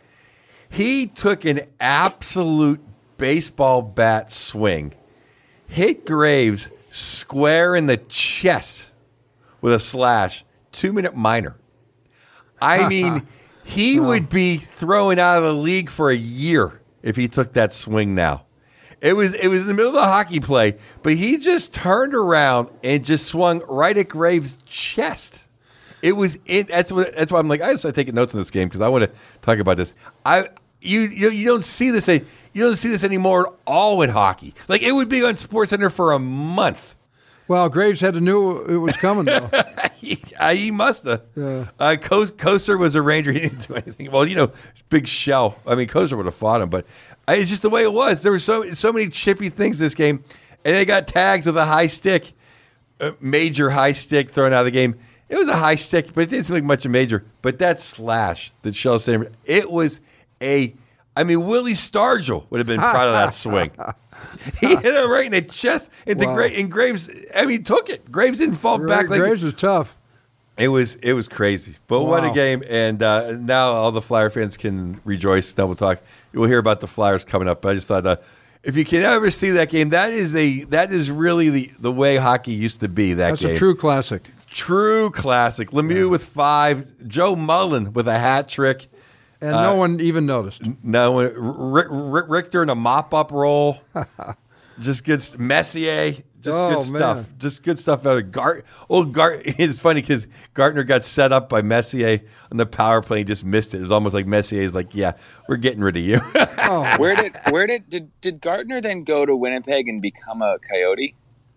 He took an absolute baseball bat swing, hit Graves square in the chest with a slash, two-minute minor. I mean, he would be thrown out of the league for a year if he took that swing now. It was it was in the middle of the hockey play, but he just turned around and just swung right at Graves' chest. It was it. That's what. That's why I'm like I started taking notes on this game because I want to talk about this. I you you, you don't see this. You don't see this anymore at all in hockey. Like it would be on SportsCenter for a month. Well, Graves had to knew it was coming, though. he, uh, he must have. Yeah. Uh, Co- Koster was a Ranger. He didn't do anything. Well, you know, big shell. I mean, Koster would have fought him, but uh, it's just the way it was. There were so so many chippy things this game, and they got tagged with a high stick, a major high stick thrown out of the game. It was a high stick, but it didn't seem like much of a major. But that slash that Shell Samer, it was a. I mean, Willie Stargell would have been proud of that swing. He hit him right in the chest. Into Wow. Gra- and Graves, I mean, took it. Graves didn't fall Gra- back like Graves was tough. it was. It was crazy, but what a Wow. game! And uh, now all the Flyer fans can rejoice. Now we'll talk. We'll hear about the Flyers coming up. But I just thought, uh, if you can ever see that game, that is a that is really the, the way hockey used to be. That That's game, a true classic. true classic. Lemieux with five, Joe Mullen with a hat trick. And no one even noticed. No, R- R- Richter in a mop up roll. Just good st- Messier. Just Oh, good stuff. man. Just good stuff out of Gart. Oh, Gart. It's funny because Gartner got set up by Messier on the power play and just missed it. It was almost like Messier's like, yeah, we're getting rid of you. Oh, Where did where did did did Gartner then go to Winnipeg and become a Coyote?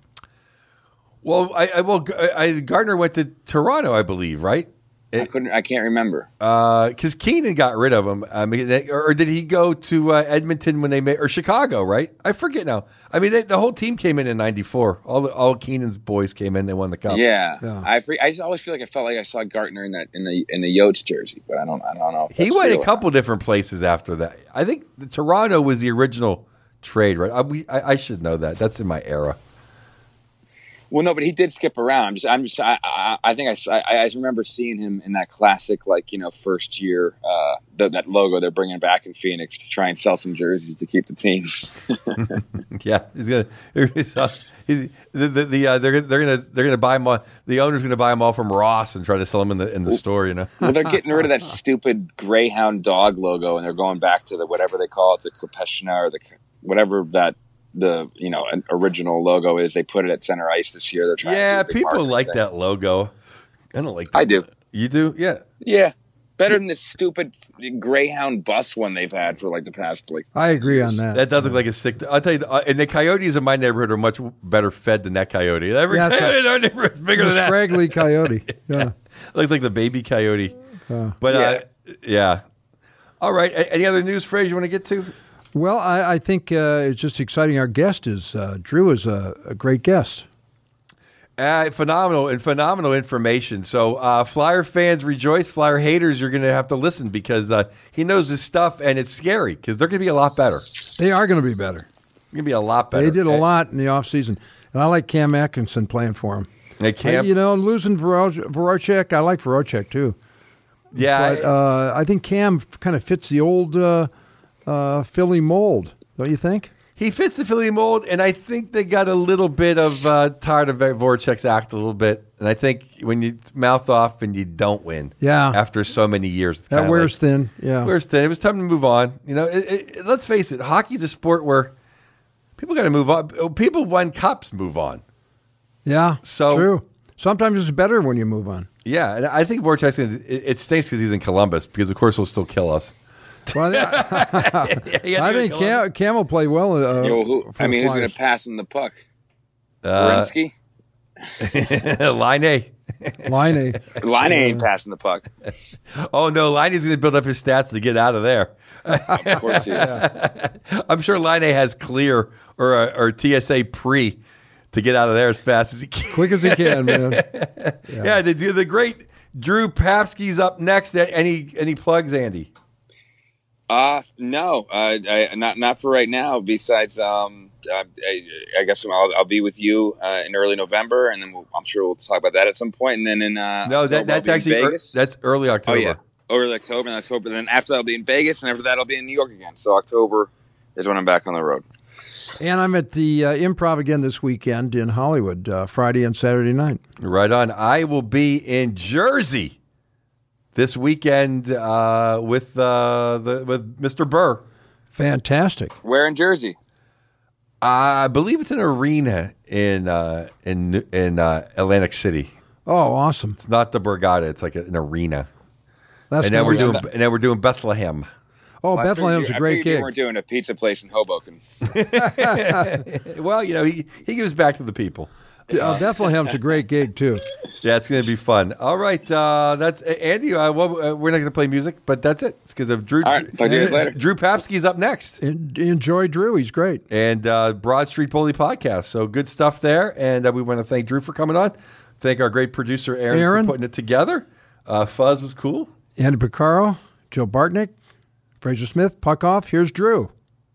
well, I, I well, I, I, Gardner went to Toronto, I believe, right? I couldn't. I can't remember. Because Keenan got rid of him. I mean, they, or did he go to uh, Edmonton when they made or Chicago? Right? I forget now. I mean, they, the whole team came in in ninety-four. All the, all Keenan's boys came in. They won the cup. Yeah, Yeah. I free, I just always feel like I felt like I saw Gartner in that in the in the Yotes jersey, but I don't I don't know. If He that's went real a or couple different places after that. I think the Toronto was the original trade, right? I, we, I, I should know that. That's in my era. Well, no, but he did skip around. I'm just, I'm just, I, I, I think I, I, I remember seeing him in that classic, like you know, first year, uh, the, that logo they're bringing back in Phoenix to try and sell some jerseys to keep the team. Yeah, he's gonna. He's, uh, he's, the the, the uh, they're they're gonna they're gonna buy them all. The owner's gonna buy them all from Ross and try to sell them in the in the store. You know. Well, they're getting rid of that stupid Greyhound dog logo, and they're going back to the whatever they call it, the Krepeshna or the whatever that the you know an original logo is. They put it at center ice this year. They're trying. Yeah, to do a big people marketing like thing. that logo. I don't like. That. I do. You do? Yeah. Yeah, better than this stupid Greyhound bus one they've had for like the past like. I agree on that. That does look like a sick. I'll tell you, uh, and the coyotes in my neighborhood are much better fed than that coyote. Every Yeah, it's coyote a- in our neighborhood is bigger The than that. scraggly coyote. Yeah. Looks like the baby coyote. Uh, But Yeah. uh, yeah. All right. A- Any other news, Fraser, you want to get to? well, I, I think uh, it's just exciting. Our guest is uh, Drew is a, a great guest. Uh, phenomenal and phenomenal information. So, uh, Flyer fans rejoice. Flyer haters, you're going to have to listen because uh, he knows his stuff, and it's scary because they're going to be a lot better. They are going to be better. Going to be a lot better. They did a Uh, lot in the offseason. And I like Cam Atkinson playing for him. They can't. You know, and losing Voro- Voracek, I like Voracek too. yeah. But uh, I think Cam kind of fits the old uh, uh, Philly mold, don't you think? He fits the Philly mold, and I think they got a little bit of uh, tired of Voracek's act a little bit. And I think when you mouth off and you don't win, Yeah. after so many years, it's That kinda wears like, thin. Yeah. wears thin. It was time to move on. You know, it, it, let's face it, hockey's a sport where people got to move on. People won cups, move on. Yeah. So- true. Sometimes it's better when you move on. Yeah, and I think Voracek's gonna, it, it stinks because he's in Columbus because of course he'll still kill us. Well, I, He had I to think go to Cam, Cam will play well. Uh, You know, who, for I the mean, who's going Flyers. to pass him the puck? Uh, Werenski? Line A. Line A. Line ain't passing the puck. Oh no, Liney's going to build up his stats to get out of there. Of course he is. I'm sure Line A has clear or a, or T S A pre to get out of there as fast as he can. Quick as he can, man. Yeah, the the great Drew Papsky's up next. Any any plugs, Andy? Uh no, uh, I, not not for right now. Besides, um, uh, I, I guess I'll, I'll be with you uh, in early November, and then we'll, I'm sure we'll talk about that at some point. And then in uh, No, that, October, that's I'll be in actually ear- Vegas. that's early oh October. yeah, early October and October. Then after that, I'll be in Vegas, and after that, I'll be in New York again. So October is when I'm back on the road. And I'm at the uh, Improv again this weekend in Hollywood, uh, Friday and Saturday night. Right on. I will be in Jersey this weekend uh, with uh, the with Mister Burr. Fantastic. Where in Jersey? I believe it's an arena in uh, in in uh, Atlantic City. Oh, awesome! It's not the Borgata; it's like an arena. That's and then we're cool. doing, and then we're doing Bethlehem. Oh, Well, Bethlehem's I a great figured gig. You weren't doing a pizza place in Hoboken. Well, you know, he he gives back to the people. Uh, Bethlehem's a great gig too. Yeah, it's going to be fun. All right, uh, that's Andy. Uh, well, uh, we're not going to play music, but that's it. It's because of Drew. All right, talk to you guys later. Drew Papsky's up next, En- enjoy Drew. He's great. and uh, Broad Street Bully podcast. So good stuff there, and uh, we want to thank Drew for coming on. Thank our great producer Aaron, Aaron. for putting it together. Uh, Fuzz was cool. Andy Picaro, Joe Bartnick, Fraser Smith, Puck Off. Here's Drew.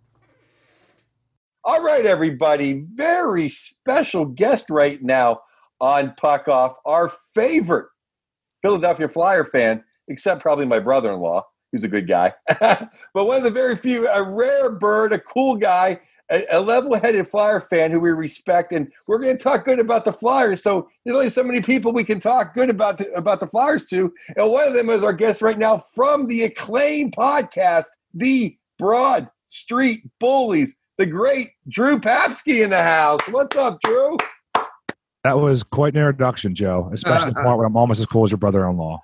All right, everybody. Very special guest right now on Puck Off, our favorite Philadelphia Flyer fan, except probably my brother-in-law, who's a good guy. But one of the very few, a rare bird, a cool guy, a, a level-headed Flyer fan who we respect, and we're going to talk good about the Flyers. So there's only so many people we can talk good about the, about the Flyers to, and one of them is our guest right now from the acclaimed podcast, The Broad Street Bullies, the great Drew Papsky in the house. What's up, Drew? That was quite an introduction, Joe, especially the part where I'm almost as cool as your brother-in-law.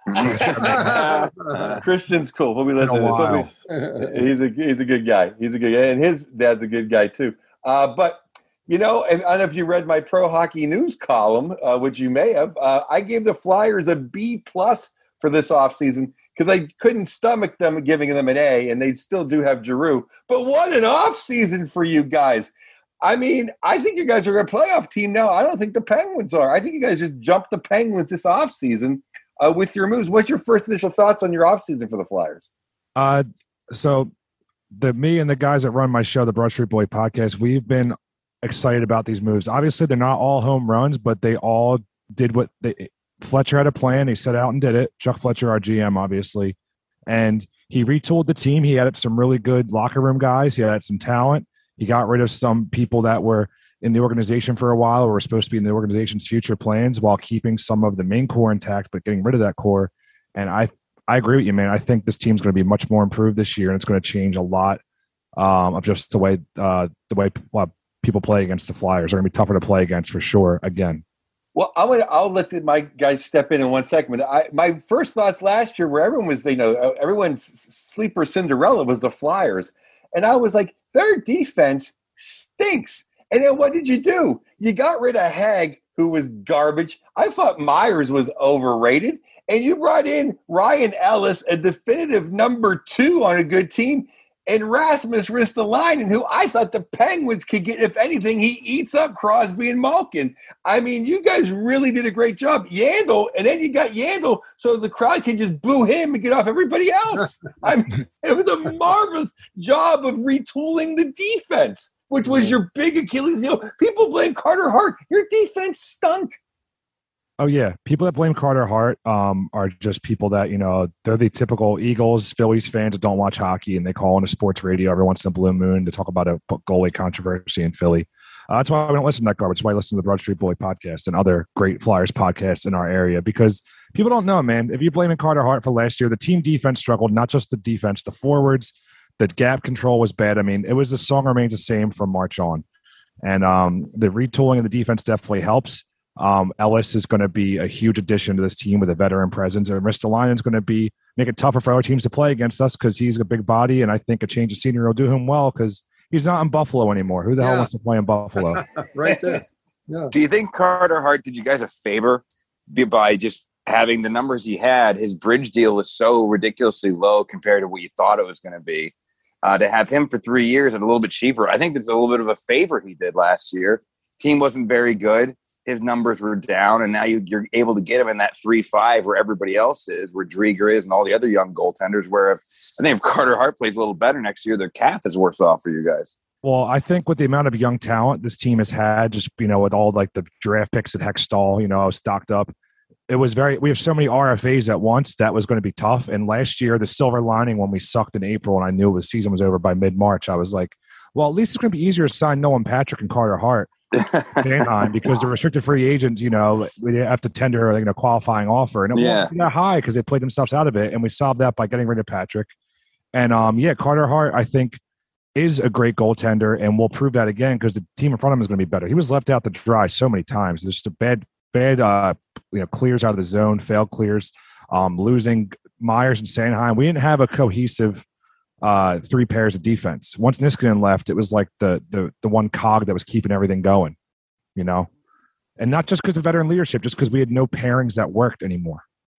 Christian's cool. We'll be listening. Been a So we- he's a he's a good guy. He's a good guy, and his dad's a good guy too. Uh, but you know, and I don't know if you read my pro hockey news column, uh, which you may have. Uh, I gave the Flyers a B plus for this offseason because I couldn't stomach them giving them an A, and they still do have Giroux. But what an offseason for you guys. I mean, I think you guys are a playoff team now. I don't think the Penguins are. I think you guys just jumped the Penguins this offseason uh, with your moves. What's your first initial thoughts on your offseason for the Flyers? Uh, so the me and the guys that run my show, the Broad Street Boy podcast, we've been excited about these moves. Obviously, they're not all home runs, but they all did what they Fletcher had a plan. He set out and did it. Chuck Fletcher, our G M, obviously. And he retooled the team. He added some really good locker room guys. He had some talent. He got rid of some people that were in the organization for a while or were supposed to be in the organization's future plans while keeping some of the main core intact, but getting rid of that core. And I I agree with you, man. I think this team's going to be much more improved this year, and it's going to change a lot um, of just the way uh, the way well, people play against the Flyers. They're going to be tougher to play against for sure, again. Well, I'm gonna, I'll let the, my guys step in in one second. But I, my first thoughts last year, where everyone was, you know, everyone's sleeper Cinderella was the Flyers, and I was like, their defense stinks. And then what did you do? You got rid of Hag, who was garbage. I thought Myers was overrated, and you brought in Ryan Ellis, a definitive number two on a good team, and Rasmus Ristolainen, who I thought the Penguins could get. If anything, he eats up Crosby and Malkin. I mean, you guys really did a great job. Yandel, and then you got Yandel, so the crowd can just boo him and get off everybody else. I mean, it was a marvelous job of retooling the defense, which was your big Achilles heel. People blame Carter Hart. Your defense stunk. Oh, yeah. People that blame Carter Hart um, are just people that, you know, they're the typical Eagles, Phillies fans that don't watch hockey, and they call into sports radio every once in a blue moon to talk about a goalie controversy in Philly. Uh, that's why I don't listen to that garbage. That's why I listen to the Broad Street Boy podcast and other great Flyers podcasts in our area, because people don't know, man. If you're blaming Carter Hart for last year, the team defense struggled, not just the defense, the forwards, the gap control was bad. I mean, it was the song remains the same from March on. And um, the retooling of the defense definitely helps. Um, Ellis is going to be a huge addition to this team with a veteran presence, and Ristolainen is going to be make it tougher for other teams to play against us because he's a big body, and I think a change of scenery will do him well because he's not in Buffalo anymore. Who the Yeah. hell wants to play in Buffalo? Right there. Yeah. Do you think Carter Hart did you guys a favor by just having the numbers he had? His bridge deal was so ridiculously low compared to what you thought it was going to be. Uh, to have him for three years and a little bit cheaper, I think that's a little bit of a favor he did last year. Team wasn't very good. His numbers were down, and now you, you're able to get him in that three five where everybody else is, where Drieger is and all the other young goaltenders, where if I think if Carter Hart plays a little better next year, their cap is worse off for you guys. Well, I think with the amount of young talent this team has had, just, you know, with all like the draft picks at Hextall, you know, I was stocked up. It was very, we have so many R F As at once that was going to be tough. And last year, the silver lining when we sucked in April and I knew the season was over by mid-March, I was like, well, at least it's going to be easier to sign Nolan Patrick and Carter Hart. Same time, because the restricted free agents, you know, we have to tender like, you know, qualifying offer, and it Yeah. wasn't that high because they played themselves out of it, and we solved that by getting rid of Patrick. And um, yeah, Carter Hart, I think, is a great goaltender, and we'll prove that again because the team in front of him is going to be better. He was left out to dry so many times. There's just a bad, bad uh, you know, clears out of the zone, failed clears, um, losing Myers and Sanheim. We didn't have a cohesive uh, three pairs of defense. Once Niskanen left, it was like the the the one cog that was keeping everything going, you know, and not just because of veteran leadership, just because we had no pairings that worked anymore.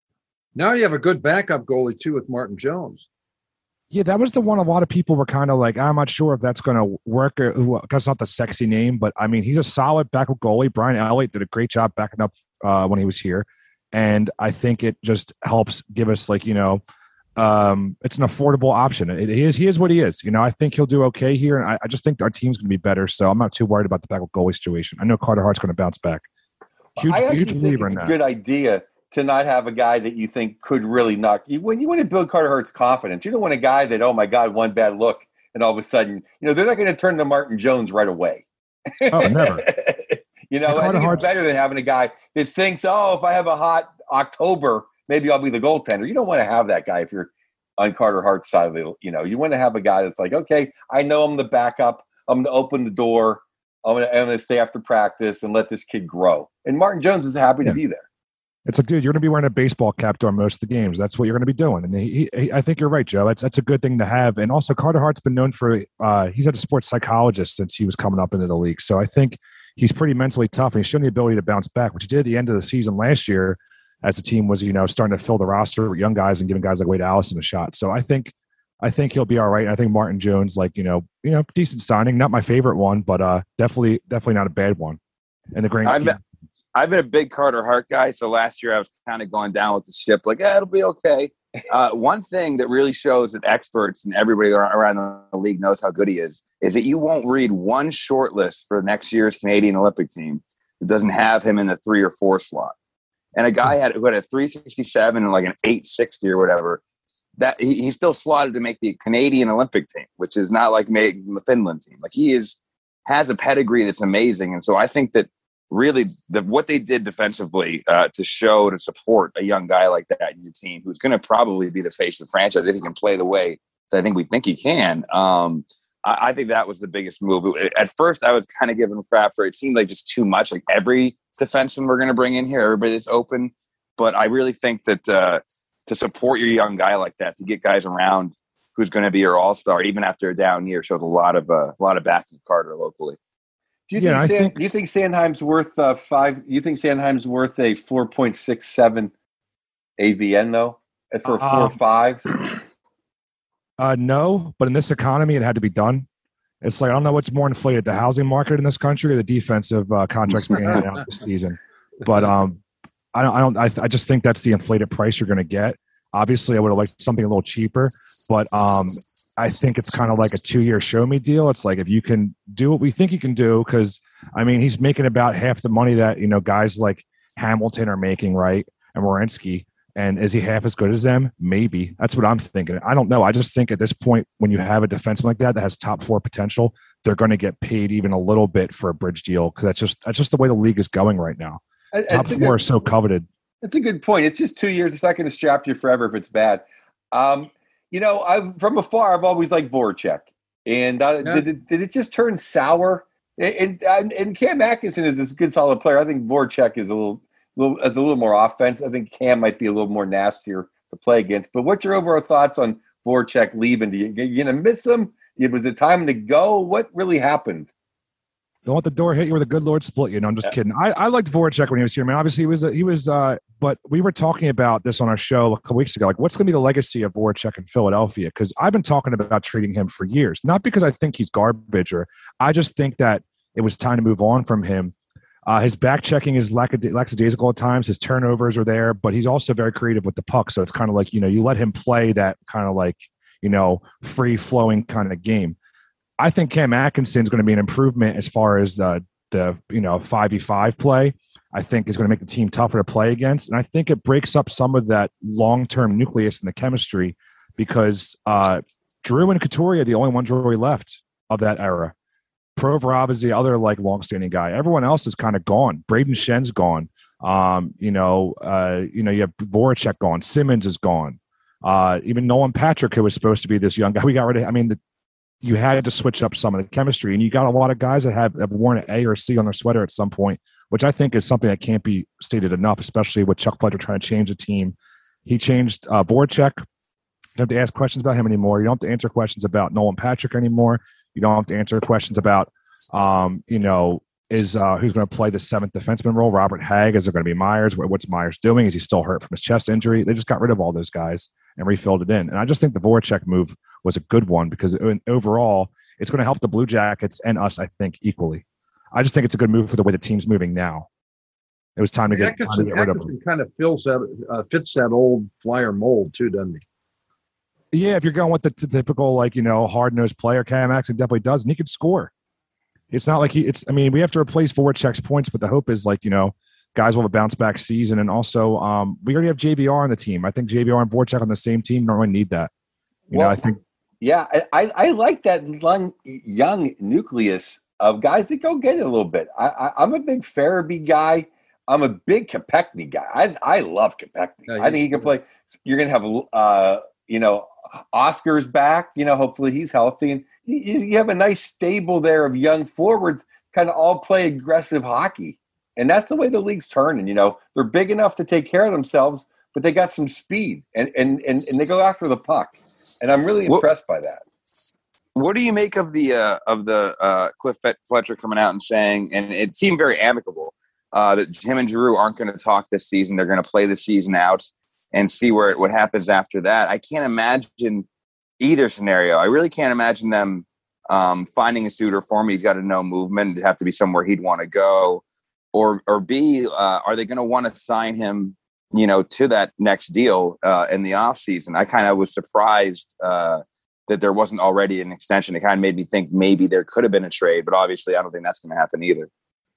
Now you have a good backup goalie too with Martin Jones. Yeah, that was the one a lot of people were kind of like, I'm not sure if that's going to work. Or, that's not the sexy name, but I mean, he's a solid backup goalie. Brian Elliott did a great job backing up uh, when he was here. And I think it just helps give us, like, you know, um, it's an affordable option. It, he is he is what he is. You know, I think he'll do okay here. And I, I just think our team's going to be better. So I'm not too worried about the backup goalie situation. I know Carter Hart's going to bounce back. Huge, I actually huge think believer it's in a that. good idea to not have a guy that you think could really knock you. When you want to build Carter Hart's confidence, you don't want a guy that, oh my God, one bad look, and all of a sudden, you know, they're not going to turn to Martin Jones right away. Oh, never. You know, I think it's better than having a guy that thinks, oh, if I have a hot October, maybe I'll be the goaltender. You don't want to have that guy if you're on Carter Hart's side of the, you know, you want to have a guy that's like, okay, I know I'm the backup. I'm going to open the door. I'm going to, I'm going to stay after practice and let this kid grow. And Martin Jones is happy yeah. to be there. It's like, dude, you're going to be wearing a baseball cap during most of the games. That's what you're going to be doing. And he, he, I think you're right, Joe. That's that's a good thing to have. And also, Carter Hart's been known for uh, he's had a sports psychologist since he was coming up into the league. So I think he's pretty mentally tough, and he's shown the ability to bounce back, which he did at the end of the season last year, as the team was, you know, starting to fill the roster with young guys and giving guys like Wade Allison a shot. So I think I think he'll be all right. I think Martin Jones, like, you know, you know, decent signing, not my favorite one, but uh, definitely definitely not a bad one in the grand scheme. I've been a big Carter Hart guy, so last year I was kind of going down with the ship, like, eh, it'll be okay. Uh, one thing that really shows that experts and everybody around the league knows how good he is, is that you won't read one short list for next year's Canadian Olympic team that doesn't have him in the three or four slot. And a guy had, who had a three sixty-seven and like an eight sixty or whatever, that he, he's still slotted to make the Canadian Olympic team, which is not like making the Finland team. Like, he is has a pedigree that's amazing. And so I think that really the, what they did defensively uh, to show, to support a young guy like that in your team, who's going to probably be the face of the franchise if he can play the way that I think we think he can. Um, I, I think that was the biggest move. At first, I was kind of giving him crap for it. Seemed like just too much. Like, every defenseman we're going to bring in here, everybody that's open. But I really think that uh, to support your young guy like that, to get guys around who's going to be your all-star, even after a down year, shows a lot of uh, a lot of backing Carter locally. Do you, Yeah, think San, think- do you think Sanheim's worth uh, five? You think Sanheim's worth a four point six seven A V N though, for a four Uh, five? Uh, no, but in this economy, it had to be done. It's like, I don't know what's more inflated, the housing market in this country or the defensive uh, contracts being handed out this season. But um, I don't, I don't, I, th- I just think that's the inflated price you're going to get. Obviously, I would have liked something a little cheaper, but um, I think it's kind of like a two-year show me deal. It's like, if you can do what we think you can do, because I mean, he's making about half the money that, you know, guys like Hamilton are making, right? And Werenski. And is he half as good as them? Maybe. That's what I'm thinking. I don't know. I just think at this point, when you have a defenseman like that that has top four potential, they're going to get paid even a little bit for a bridge deal, because that's just that's just the way the league is going right now. I, Top four good, are so coveted. That's a good point. It's just two years. It's not going to strap you forever if it's bad. Um, you know, I from afar, I've always liked Voracek. And uh, Yeah. did, it, did it just turn sour? And, and, and Cam Atkinson is this good, solid player. I think Voracek is a little – Little, as a little more offense. I think Cam might be a little more nastier to play against. But what's your overall thoughts on Voracek leaving? Do you, you gonna miss him? Was it time to go? What really happened? Don't let the door hit you with a good Lord split you. No, I'm just Yeah. kidding. I, I liked Voracek when he was here. I mean, obviously he was, a, he was, uh, but we were talking about this on our show a couple weeks ago. Like, what's going to be the legacy of Voracek in Philadelphia? Because I've been talking about trading him for years, not because I think he's garbage, or I just think that it was time to move on from him. Uh, his back checking is lackad- lackadaisical at times. His turnovers are there, but he's also very creative with the puck. So it's kind of like, you know, you let him play that kind of like, you know, free flowing kind of game. I think Cam Atkinson is going to be an improvement as far as uh, the, you know, five v five play. I think is going to make the team tougher to play against. And I think it breaks up some of that long-term nucleus in the chemistry, because uh, Drew and Couturier are the only ones really left of that era. Provorov is the other like long-standing guy. Everyone else is kind of gone. Braden Shen's gone. Um, you know, uh, you know, you have Voracek gone. Simmons is gone. Uh, even Nolan Patrick, who was supposed to be this young guy, we got rid of. I mean, the you had to switch up some of the chemistry. And you got a lot of guys that have, have worn an A or C on their sweater at some point, which I think is something that can't be stated enough, especially with Chuck Fletcher trying to change the team. He changed uh, Voracek. You don't have to ask questions about him anymore. You don't have to answer questions about Nolan Patrick anymore. You don't have to answer questions about, um, you know, is uh, who's going to play the seventh defenseman role? Robert Hagg? Is it going to be Myers? What's Myers doing? Is he still hurt from his chest injury? They just got rid of all those guys and refilled it in. And I just think the Voracek move was a good one because it, overall, it's going to help the Blue Jackets and us, I think, equally. I just think it's a good move for the way the team's moving now. It was time to get, time to get rid of him. Kind of fills that, uh, fits that old Flyer mold too, doesn't he? Yeah, if you're going with the t- typical, like, you know, hard-nosed player, Cam Atkinson definitely does, and he could score. It's not like he. It's. I mean, we have to replace Voracek's points, but the hope is, like, you know, guys will have a bounce back season, and also um, we already have J V R on the team. I think J V R and Voracek on the same team don't really need that. You well, know, I think. Yeah, I, I like that young, young nucleus of guys that go get it a little bit. I, I, I'm a big Farabee guy. I'm a big Kopechne guy. I I love Kopechne. Yeah, I think he can play. You're gonna have uh, you know, Oscar's back. You know, hopefully he's healthy, and you, you have a nice stable there of young forwards, kind of all play aggressive hockey, and that's the way the league's turning. You know, they're big enough to take care of themselves, but they got some speed, and and and, and they go after the puck, and I'm really impressed what, by that. What do you make of the uh, of the uh, Cliff Fletcher coming out and saying, and it seemed very amicable, uh, that him and Giroux aren't going to talk this season. They're going to play the season out and see where it, what happens after that. I can't imagine either scenario. I really can't imagine them um, finding a suitor for him. He's got to know movement. It'd have to be somewhere he'd want to go. Or or B, uh, are they going to want to sign him, you know, to that next deal uh, in the offseason? I kind of was surprised uh, that there wasn't already an extension. It kind of made me think maybe there could have been a trade, but obviously I don't think that's going to happen either.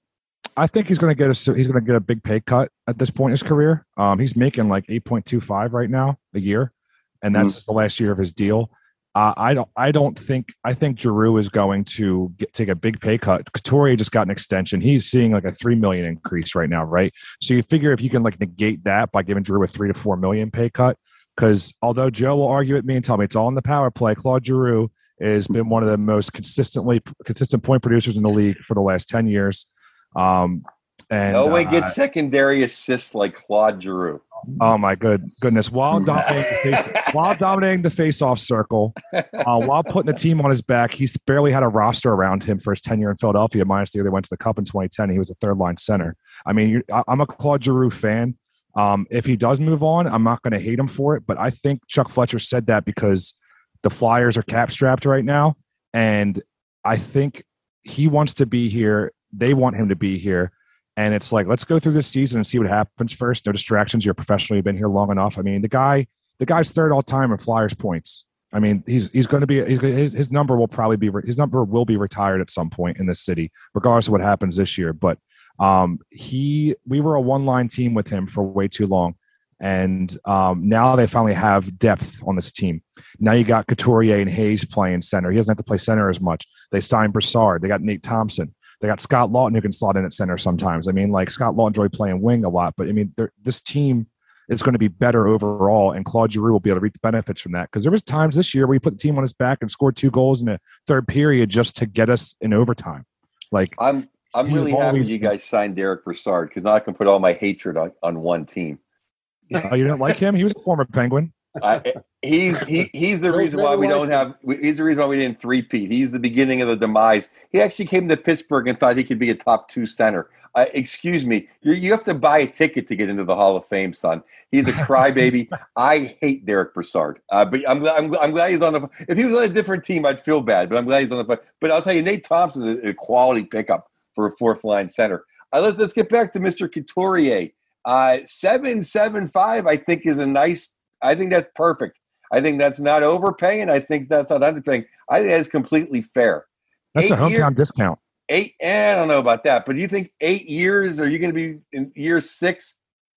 I think he's going to get a he's going to get a big pay cut at this point in his career. Um, he's making like eight point two five right now a year, and that's mm-hmm. just the last year of his deal. Uh, I don't I don't think I think Giroux is going to get, take a big pay cut. Couturier just got an extension. He's seeing like a three million increase right now, right? So you figure if you can like negate that by giving Giroux a three to four million pay cut, because although Joe will argue with me and tell me it's all in the power play, Claude Giroux has been one of the most consistently consistent point producers in the league for the last ten years. Um, and no one uh, gets secondary assists like Claude Giroux. Oh my good goodness! While dominating, the face, while dominating the face-off circle, uh, while putting the team on his back, he's barely had a roster around him for his tenure in Philadelphia. Minus the year they went to the Cup in twenty ten. He was a third-line center. I mean, you're, I'm a Claude Giroux fan. Um, if he does move on, I'm not going to hate him for it. But I think Chuck Fletcher said that because the Flyers are cap-strapped right now, and I think he wants to be here. They want him to be here. And it's like, let's go through this season and see what happens first. No distractions. You're professional. You've been here long enough. I mean, the guy, the guy's third all time in Flyers points. I mean, he's he's going to be he's, his his number will probably be his number will be retired at some point in this city, regardless of what happens this year. But um, he, we were a one line team with him for way too long, and um, now they finally have depth on this team. Now you got Couturier and Hayes playing center. He doesn't have to play center as much. They signed Brassard. They got Nate Thompson. They got Scott Lawton who can slot in at center sometimes. I mean, like Scott Lawton enjoyed playing wing a lot, but I mean, this team is going to be better overall, and Claude Giroux will be able to reap the benefits from that. Because there was times this year where he put the team on his back and scored two goals in the third period just to get us in overtime. Like I'm, I'm really happy you guys signed Derek Brassard because now I can put all my hatred on, on one team. Oh, you didn't like him? He was a former Penguin. I, he's he, he's the reason why we don't have. He's the reason why we didn't three-peat. He's the beginning of the demise. He actually came to Pittsburgh and thought he could be a top two center. Uh, excuse me, you you have to buy a ticket to get into the Hall of Fame, son. He's a crybaby. I hate Derek Brassard, uh, but I'm glad I'm, I'm glad he's on the. If he was on a different team, I'd feel bad. But I'm glad he's on the. But I'll tell you, Nate Thompson is a quality pickup for a fourth line center. Uh, let's let's get back to Mister Couturier. Uh, seven seven five, I think, is a nice. I think that's perfect. I think that's not overpaying. I think that's not underpaying. I think that's completely fair. That's eight a hometown year, discount. Eight, eh, I don't know about that, but do you think eight years? Are you going to be in year six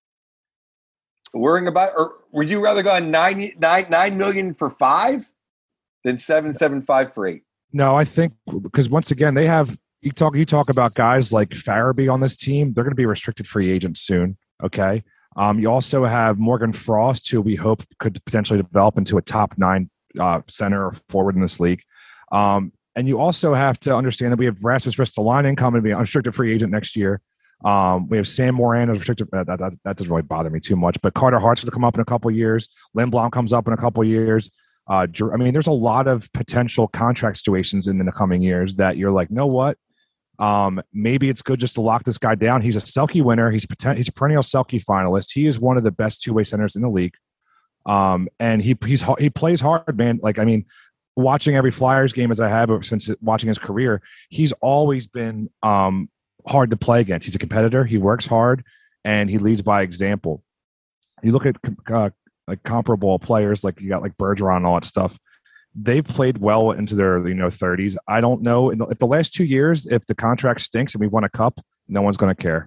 worrying about, or would you rather go on nine, nine, nine million for five than seven, seven, five for eight? No, I think because once again they have you talk you talk about guys like Farabee on this team. They're going to be restricted free agents soon. Okay. Um, you also have Morgan Frost, who we hope could potentially develop into a top nine uh, center or forward in this league. Um, and you also have to understand that we have Rasmus Ristolainen coming to be an unrestricted free agent next year. Um, we have Sam Moran as restricted. That, that, that doesn't really bother me too much. But Carter Hart's going to come up in a couple of years. Lindblom comes up in a couple of years. Uh, I mean, there's a lot of potential contract situations in the coming years that you're like, know what? Um, maybe it's good just to lock this guy down. He's a Selke winner. He's a, he's a perennial Selke finalist. He is one of the best two-way centers in the league. Um, and he he's he plays hard, man. Like, I mean, watching every Flyers game as I have since watching his career, he's always been um, hard to play against. He's a competitor. He works hard, and he leads by example. You look at uh, like comparable players, like you got like Bergeron and all that stuff. They've played well into their you know thirties. I don't know in the, if the last two years, if the contract stinks and we won a cup, no one's going to care.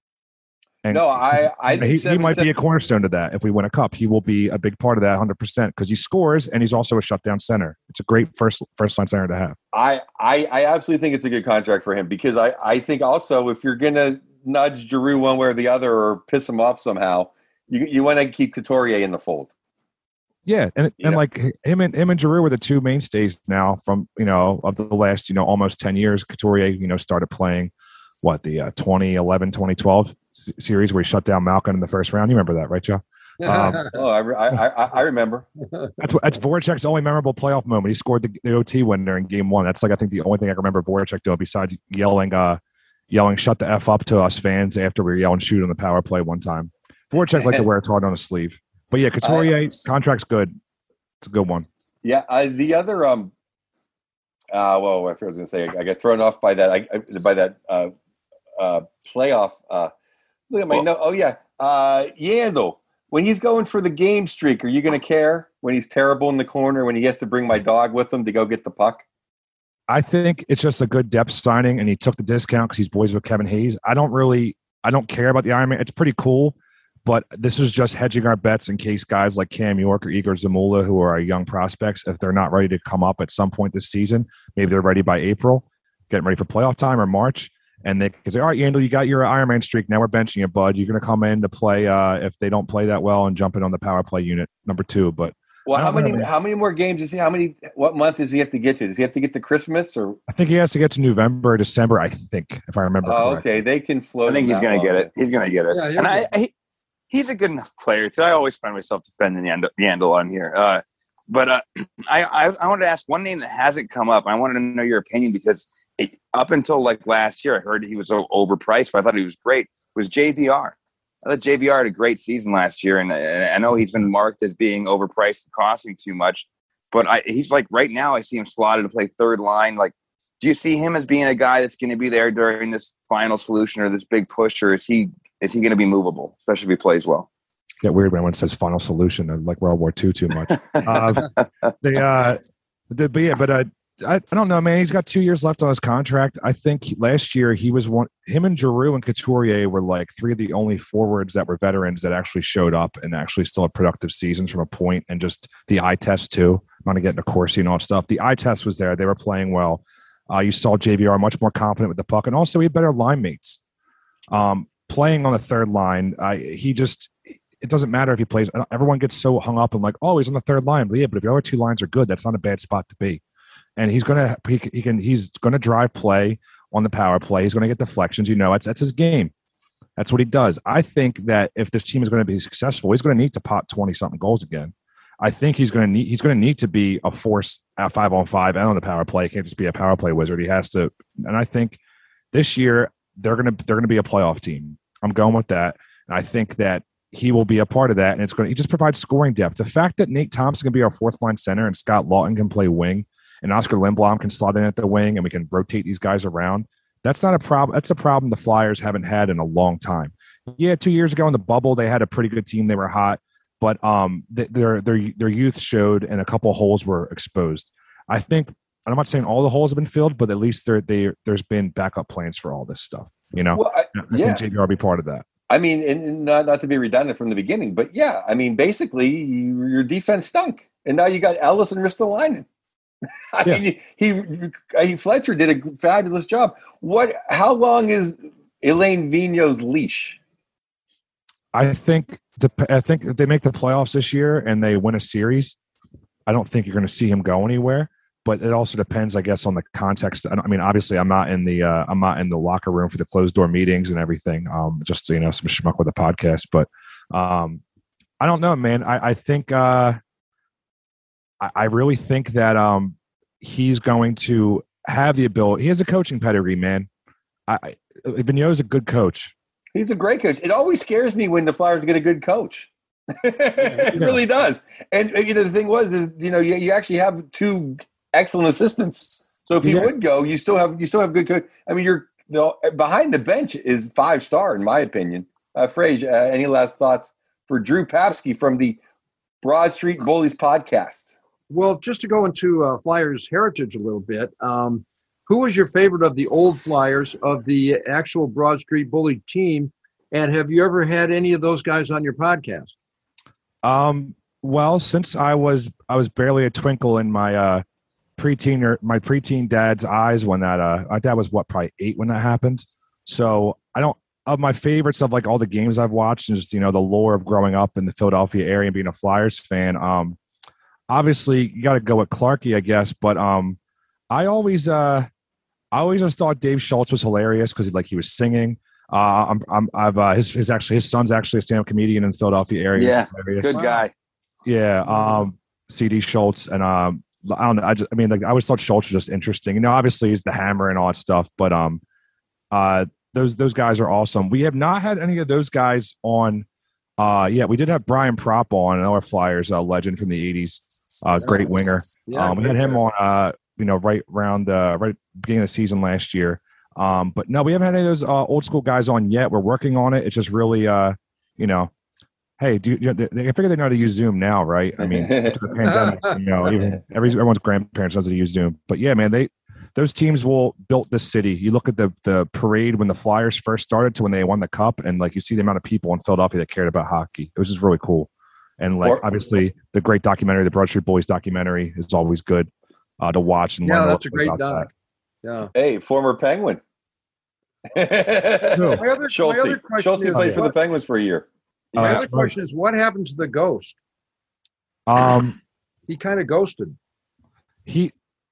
And no, I, I he, think he might be a cornerstone to that. If we win a cup, he will be a big part of that one hundred percent because he scores and he's also a shutdown center. It's a great first first line center to have. I, I, I absolutely think it's a good contract for him because I, I think also if you're going to nudge Giroux one way or the other or piss him off somehow, you you want to keep Couturier in the fold. Yeah, and You and know? like him and him and Giroux were the two mainstays now from you know of the last you know almost ten years. Couturier you know started playing what the uh, twenty eleven twenty twelve s- series where he shut down Malkin in the first round. You remember that, right, Joe? Um, Oh, I, I, I, I remember. That's what, that's Voracek's only memorable playoff moment. He scored the, the O T winner in Game One. That's like I think the only thing I can remember Voracek doing besides yelling, uh, yelling "shut the f up" to us fans after we were yelling "shoot" on the power play one time. Voracek liked to wear it hard on his sleeve. But yeah, Couturier contract's good. It's a good one. Yeah, uh, the other um, uh, well, I forgot what I was going to say. I, I got thrown off by that. I, I- by that uh, uh, playoff. Uh, look at my Well- note. Oh yeah, uh, Yandel. When he's going for the game streak, are you going to care when he's terrible in the corner when he has to bring my dog with him to go get the puck? I think it's just a good depth signing, and he took the discount because he's boys with Kevin Hayes. I don't really, I don't care about the Iron Man. It's pretty cool, but this is just hedging our bets in case guys like Cam York or Igor Zamula, who are our young prospects, if they're not ready to come up at some point this season, maybe they're ready by April, getting ready for playoff time or March, and they can say, all right, Yandel, you got your Iron Man streak. Now we're benching you, bud. You're going to come in to play uh, if they don't play that well and jump in on the power play unit, number two. But Well, I how don't many know. how many more games is he? How many? What month does he have to get to? Does he have to get to Christmas or? I think he has to get to November or December, I think, if I remember Oh, correctly. okay, they can float. I think him he's that going to long. get it. He's going to get it. Yeah, you'll and I, get I, he's a good enough player too. I always find myself defending Yandel, Yandel on here. Uh, but uh, I, I, I wanted to ask one name that hasn't come up. I wanted to know your opinion because it, up until like last year, I heard he was o- overpriced, but I thought he was great. Was J V R? I thought J V R had a great season last year, and, and I know he's been marked as being overpriced and costing too much. But I, he's like right now, I see him slotted to play third line. Like, do you see him as being a guy that's going to be there during this final solution or this big push, or is he is he going to be movable, especially if he plays well? Get weird when one says final solution and like World War Two too much. uh, they, uh, the, but yeah, but uh, I, I don't know, man. He's got two years left on his contract. I think last year he was one. Him and Giroux and Couturier were like three of the only forwards that were veterans that actually showed up and actually still had productive seasons from a point and just the eye test too. I'm going to get into Corsi and all that stuff. The eye test was there. They were playing well. Uh, you saw J V R much more confident with the puck, and also he had better line mates. Um, playing on the third line, I, he just. It doesn't matter if he plays. Everyone gets so hung up and like, oh, he's on the third line. But yeah, but if your other two lines are good, that's not a bad spot to be. And he's gonna he, he can he's gonna drive play on the power play. He's gonna get deflections. You know, that's that's his game. That's what he does. I think that if this team is going to be successful, he's going to need to pot twenty something goals again. I think he's going to need he's going to need to be a force at five on five and on the power play. He can't just be a power play wizard. He has to. And I think this year they're gonna they're gonna be a playoff team. I'm going with that. And I think that he will be a part of that, and it's going to he just provides scoring depth. The fact that Nate Thompson can be our fourth line center and Scott Lawton can play wing and Oscar Lindblom can slot in at the wing and we can rotate these guys around, that's not a problem. That's a problem the Flyers haven't had in a long time. Yeah, two years ago in the bubble, they had a pretty good team. They were hot, but um, th- their their their youth showed and a couple of holes were exposed. I think, and I'm not saying all the holes have been filled, but at least there they there's been backup plans for all this stuff. You know, Well, I, I yeah. think J V R will be part of that. I mean, and, and not, not to be redundant from the beginning, but yeah, I mean, basically, you, your defense stunk, and now you got Ellis and Ristolainen. I Yeah. mean, he, he Fletcher did a fabulous job. What? How long is Elaine Vigneault's leash? I think the, I think if they make the playoffs this year and they win a series, I don't think you're going to see him go anywhere. but it also depends, I guess, on the context. I mean, obviously, I'm not in the uh, I'm not in the locker room for the closed door meetings and everything. Um, just you know, some schmuck with a podcast, but um, I don't know, man. I, I think uh, I, I really think that um, he's going to have the ability. He has a coaching pedigree, man. I, I Vigneault's a good coach. He's a great coach. It always scares me when the Flyers get a good coach. It yeah. really does. And you know, the thing was is you know you, you actually have two excellent assistants. So if he yeah. would go, you still have you still have good coach. I mean, you're you know, behind the bench is five star in my opinion. Uh, Frage, uh, any last thoughts for Drew Papsky from the Broad Street Bullies podcast? Well, just to go into uh, Flyers heritage a little bit, um, who was your favorite of the old Flyers of the actual Broad Street Bully team? And have you ever had any of those guys on your podcast? Um, well, since I was I was barely a twinkle in my uh, preteen or my preteen dad's eyes when that uh, my dad was what probably eight when that happened. So I don't of my favorites of like all the games I've watched and just you know the lore of growing up in the Philadelphia area and being a Flyers fan. Um, obviously you got to go with Clarkie, I guess, but um, I always uh. I always just thought Dave Schultz was hilarious because he like he was singing. Uh, I'm, I'm, I've uh, his his actually his son's actually a stand-up comedian in the Philadelphia area. Yeah, good guy. Yeah, um, C D Schultz and um, I don't know. I just I mean like I always thought Schultz was just interesting. You know, obviously he's the Hammer and all that stuff, but um, uh, those those guys are awesome. We have not had any of those guys on. Uh, yeah, we did have Brian Propp on, another Flyers uh, legend from the eighties, uh, great winger. Yeah, um, we had him on. Uh, you know, right around the right beginning of the season last year. Um, but no, we haven't had any of those uh, old school guys on yet. We're working on it. It's just really, uh, you know, hey, do you, they, I figure they know how to use Zoom now, right? I mean, the pandemic, you know, even every, everyone's grandparents knows how to use Zoom. But yeah, man, they those teams will built this city. You look at the the parade when the Flyers first started to when they won the Cup, and like you see the amount of people in Philadelphia that cared about hockey. It was just really cool. And like obviously, the great documentary, the Broad Street Bullies documentary, is always good. Uh, to watch and yeah, learn. That's a great doc. Yeah. Hey, former Penguin. my other, Schultz, my other question Schultz is, played for what, the Penguins for a year. My uh, other question is, what happened to the ghost? Um, he kind of ghosted. He.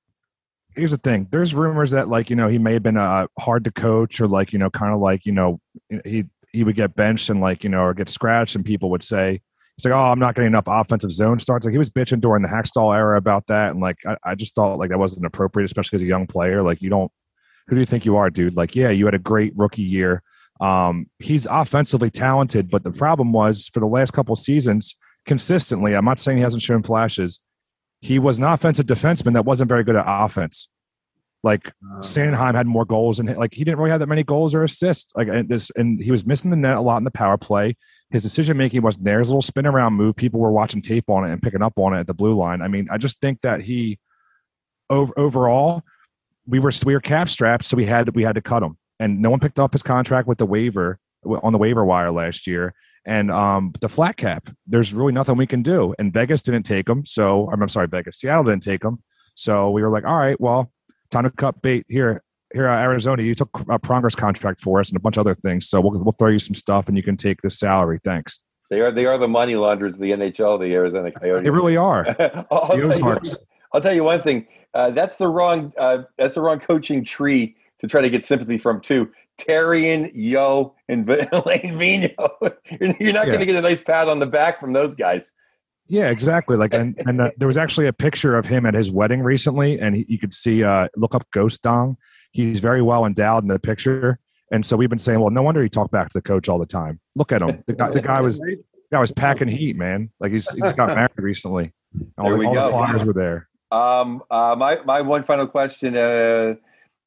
Here's the thing. There's rumors that like you know he may have been uh, hard to coach or like you know kind of like you know he he would get benched and like you know or get scratched and people would say. It's like, oh, I'm not getting enough offensive zone starts. Like he was bitching during the Hackstall era about that, and like I, I just thought like that wasn't appropriate, especially as a young player. Like you don't, who do you think you are, dude? Like yeah, you had a great rookie year. Um, he's offensively talented, but the problem was for the last couple of seasons, consistently. I'm not saying he hasn't shown flashes. He was an offensive defenseman that wasn't very good at offense. Like uh, Sanheim had more goals, and like he didn't really have that many goals or assists. Like and this, and he was missing the net a lot in the power play. His decision making wasn't there. His little spin around move, people were watching tape on it and picking up on it at the blue line. I mean, I just think that he, over, overall, we were we were cap strapped, so we had we had to cut him, and no one picked up his contract with the waiver on the waiver wire last year. And um, the flat cap, there's really nothing we can do. And Vegas didn't take him, so I'm, I'm sorry, Vegas, Seattle didn't take him. So we were like, all right, well, time to cut bait here. Here, uh, Arizona, you took a Pronger's contract for us and a bunch of other things. So we'll we'll throw you some stuff, and you can take this salary. Thanks. They are they are the money launderers of the N H L, the Arizona Coyotes. They really are. I'll, tell you, I'll tell you one thing. Uh, that's the wrong uh, that's the wrong coaching tree to try to get sympathy from too. Therrien, Yo, and v- Lane Vigneault. You're, you're not yeah. going to get a nice pat on the back from those guys. Yeah, exactly. Like, and and uh, there was actually a picture of him at his wedding recently, and he, you could see. Uh, look up Ghost Dong. He's very well endowed in the picture, and so we've been saying, well, no wonder he talked back to the coach all the time. Look at him. The guy, the guy was the guy was packing heat, man. Like he's he's got married recently. All, there we all go. the Flyers were there. Um, uh, my my one final question. Uh,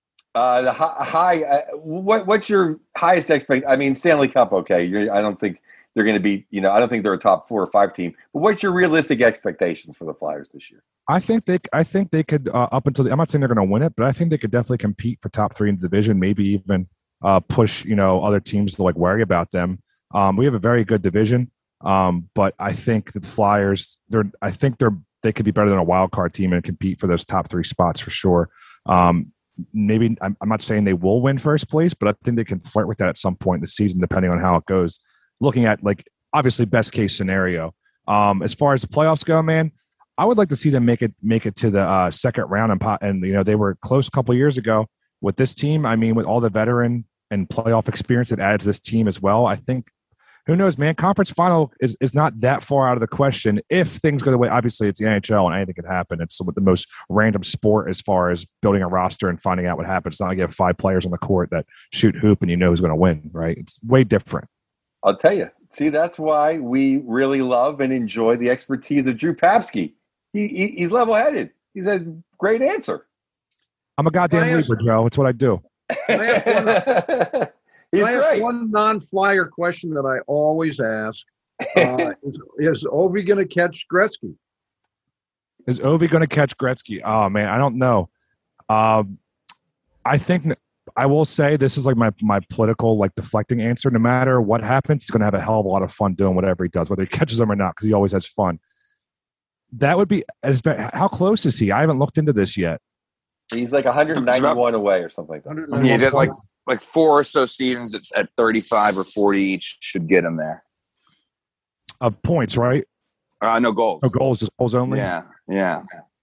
uh, the high. Uh, what what's your highest expect? I mean, Stanley Cup. Okay, You're, I don't think they're going to be. You know, I don't think they're a top four or five team. But what's your realistic expectations for the Flyers this year? I think they. I think they could uh, up until. The, I'm not saying they're going to win it, but I think they could definitely compete for top three in the division. Maybe even uh, push. You know, other teams to like worry about them. Um, we have a very good division, um, but I think that the Flyers. They're. I think they're. They could be better than a wild card team and compete for those top three spots for sure. Um, maybe I'm, I'm not saying they will win first place, but I think they can flirt with that at some point in the season, depending on how it goes. Looking at like obviously best case scenario. Um, as far as the playoffs go, man. I would like to see them make it make it to the uh, second round and pot. And you know, they were close a couple years ago with this team. I mean, with all the veteran and playoff experience that added to this team as well. I think, who knows, man, conference final is, is not that far out of the question if things go the way. Obviously, it's the N H L and anything can happen. It's the most random sport as far as building a roster and finding out what happens. It's not like you have five players on the court that shoot hoop and you know who's going to win, right? It's way different. I'll tell you. See, that's why we really love and enjoy the expertise of Drew Papsky. He, he He's level-headed. He's a great answer. I'm a goddamn Libra, Joe. It's what I do. I have one, He's I have great. one non-flyer question that I always ask. Uh, is, is Ovi going to catch Gretzky? Is Ovi going to catch Gretzky? Oh, man, I don't know. Um, I think I will say this is like my, my political, like, deflecting answer. No matter what happens, he's going to have a hell of a lot of fun doing whatever he does, whether he catches them or not, because he always has fun. That would be as how close is he? I haven't looked into this yet. He's like one hundred ninety-one away or something like that. Yeah, did like like four or so seasons at, at thirty-five or forty each should get him there. Of points, right? Uh, no goals. No goals, just goals only. Yeah, yeah.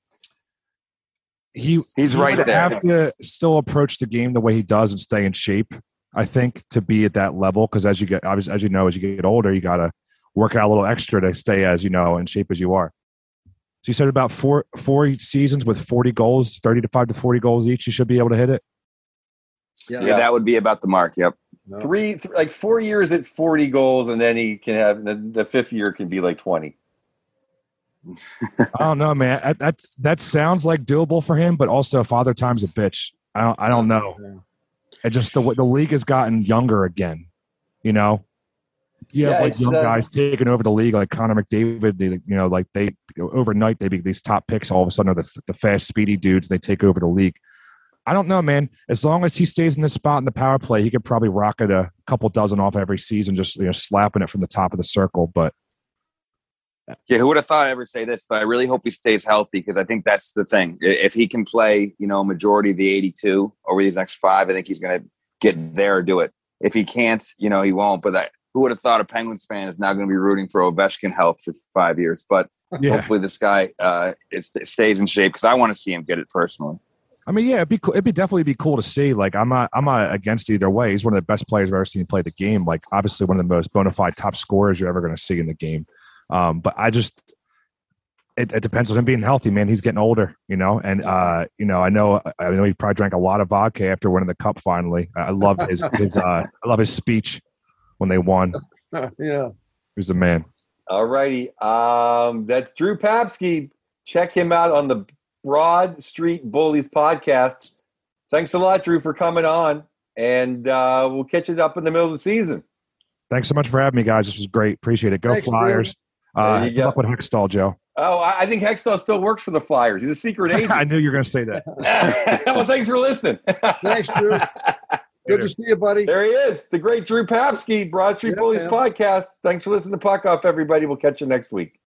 He he's he right would there. Have to still approach the game the way he does and stay in shape. I think to be at that level, because as you get, obviously, as you know, as you get older, you got to work out a little extra to stay as you know in shape as you are. So you said about four four seasons with forty goals, thirty-five to forty goals each. You should be able to hit it. Yeah, yeah that would be about the mark. Yep. No. Three, th- like four years at forty goals, and then he can have the, the fifth year can be like twenty. I don't know, man. That, that that sounds like doable for him, but also Father Time's a bitch. I don't. I don't know. It just the the league has gotten younger again. You know. You have yeah, like young uh, guys taking over the league, like Connor McDavid. They, you know, like they you know, overnight they be these top picks. All of a sudden, are the the fast, speedy dudes. They take over the league. I don't know, man. As long as he stays in this spot in the power play, he could probably rocket a couple dozen off every season, just you know, slapping it from the top of the circle. But yeah, who would have thought I'd ever say this? But I really hope he stays healthy because I think that's the thing. If he can play, you know, majority of the eighty-two over these next five, I think he's going to get there or do it. If he can't, you know, he won't. But that. Who would have thought a Penguins fan is now going to be rooting for Ovechkin health for five years? But yeah. Hopefully this guy uh, is, stays in shape because I want to see him get it personally. I mean, yeah, it'd be cool. It'd be definitely be cool to see. Like, I'm not, I'm not against either way. He's one of the best players I've ever seen play the game. Like, obviously one of the most bona fide top scorers you're ever going to see in the game. Um, but I just, it, it depends on him being healthy, man. He's getting older, you know. And uh, you know, I know, I know he probably drank a lot of vodka after winning the cup. Finally, I love his, his, uh, I love his speech when they won. Yeah. He's the man. All righty. Um, that's Drew Papsky. Check him out on the Broad Street Bullies podcast. Thanks a lot, Drew, for coming on. And uh, we'll catch it up in the middle of the season. Thanks so much for having me, guys. This was great. Appreciate it. Go Thanks, Flyers. Uh, good luck with Hextall, Joe. Oh, I think Hextall still works for the Flyers. He's a secret agent. I knew you were going to say that. Well, thanks for listening. Thanks, Drew. Good to see you, buddy. There he is, the great Drew Papsky, Broad Street Yeah, Bullies man. podcast. Thanks for listening to Puck Off, everybody. We'll catch you next week.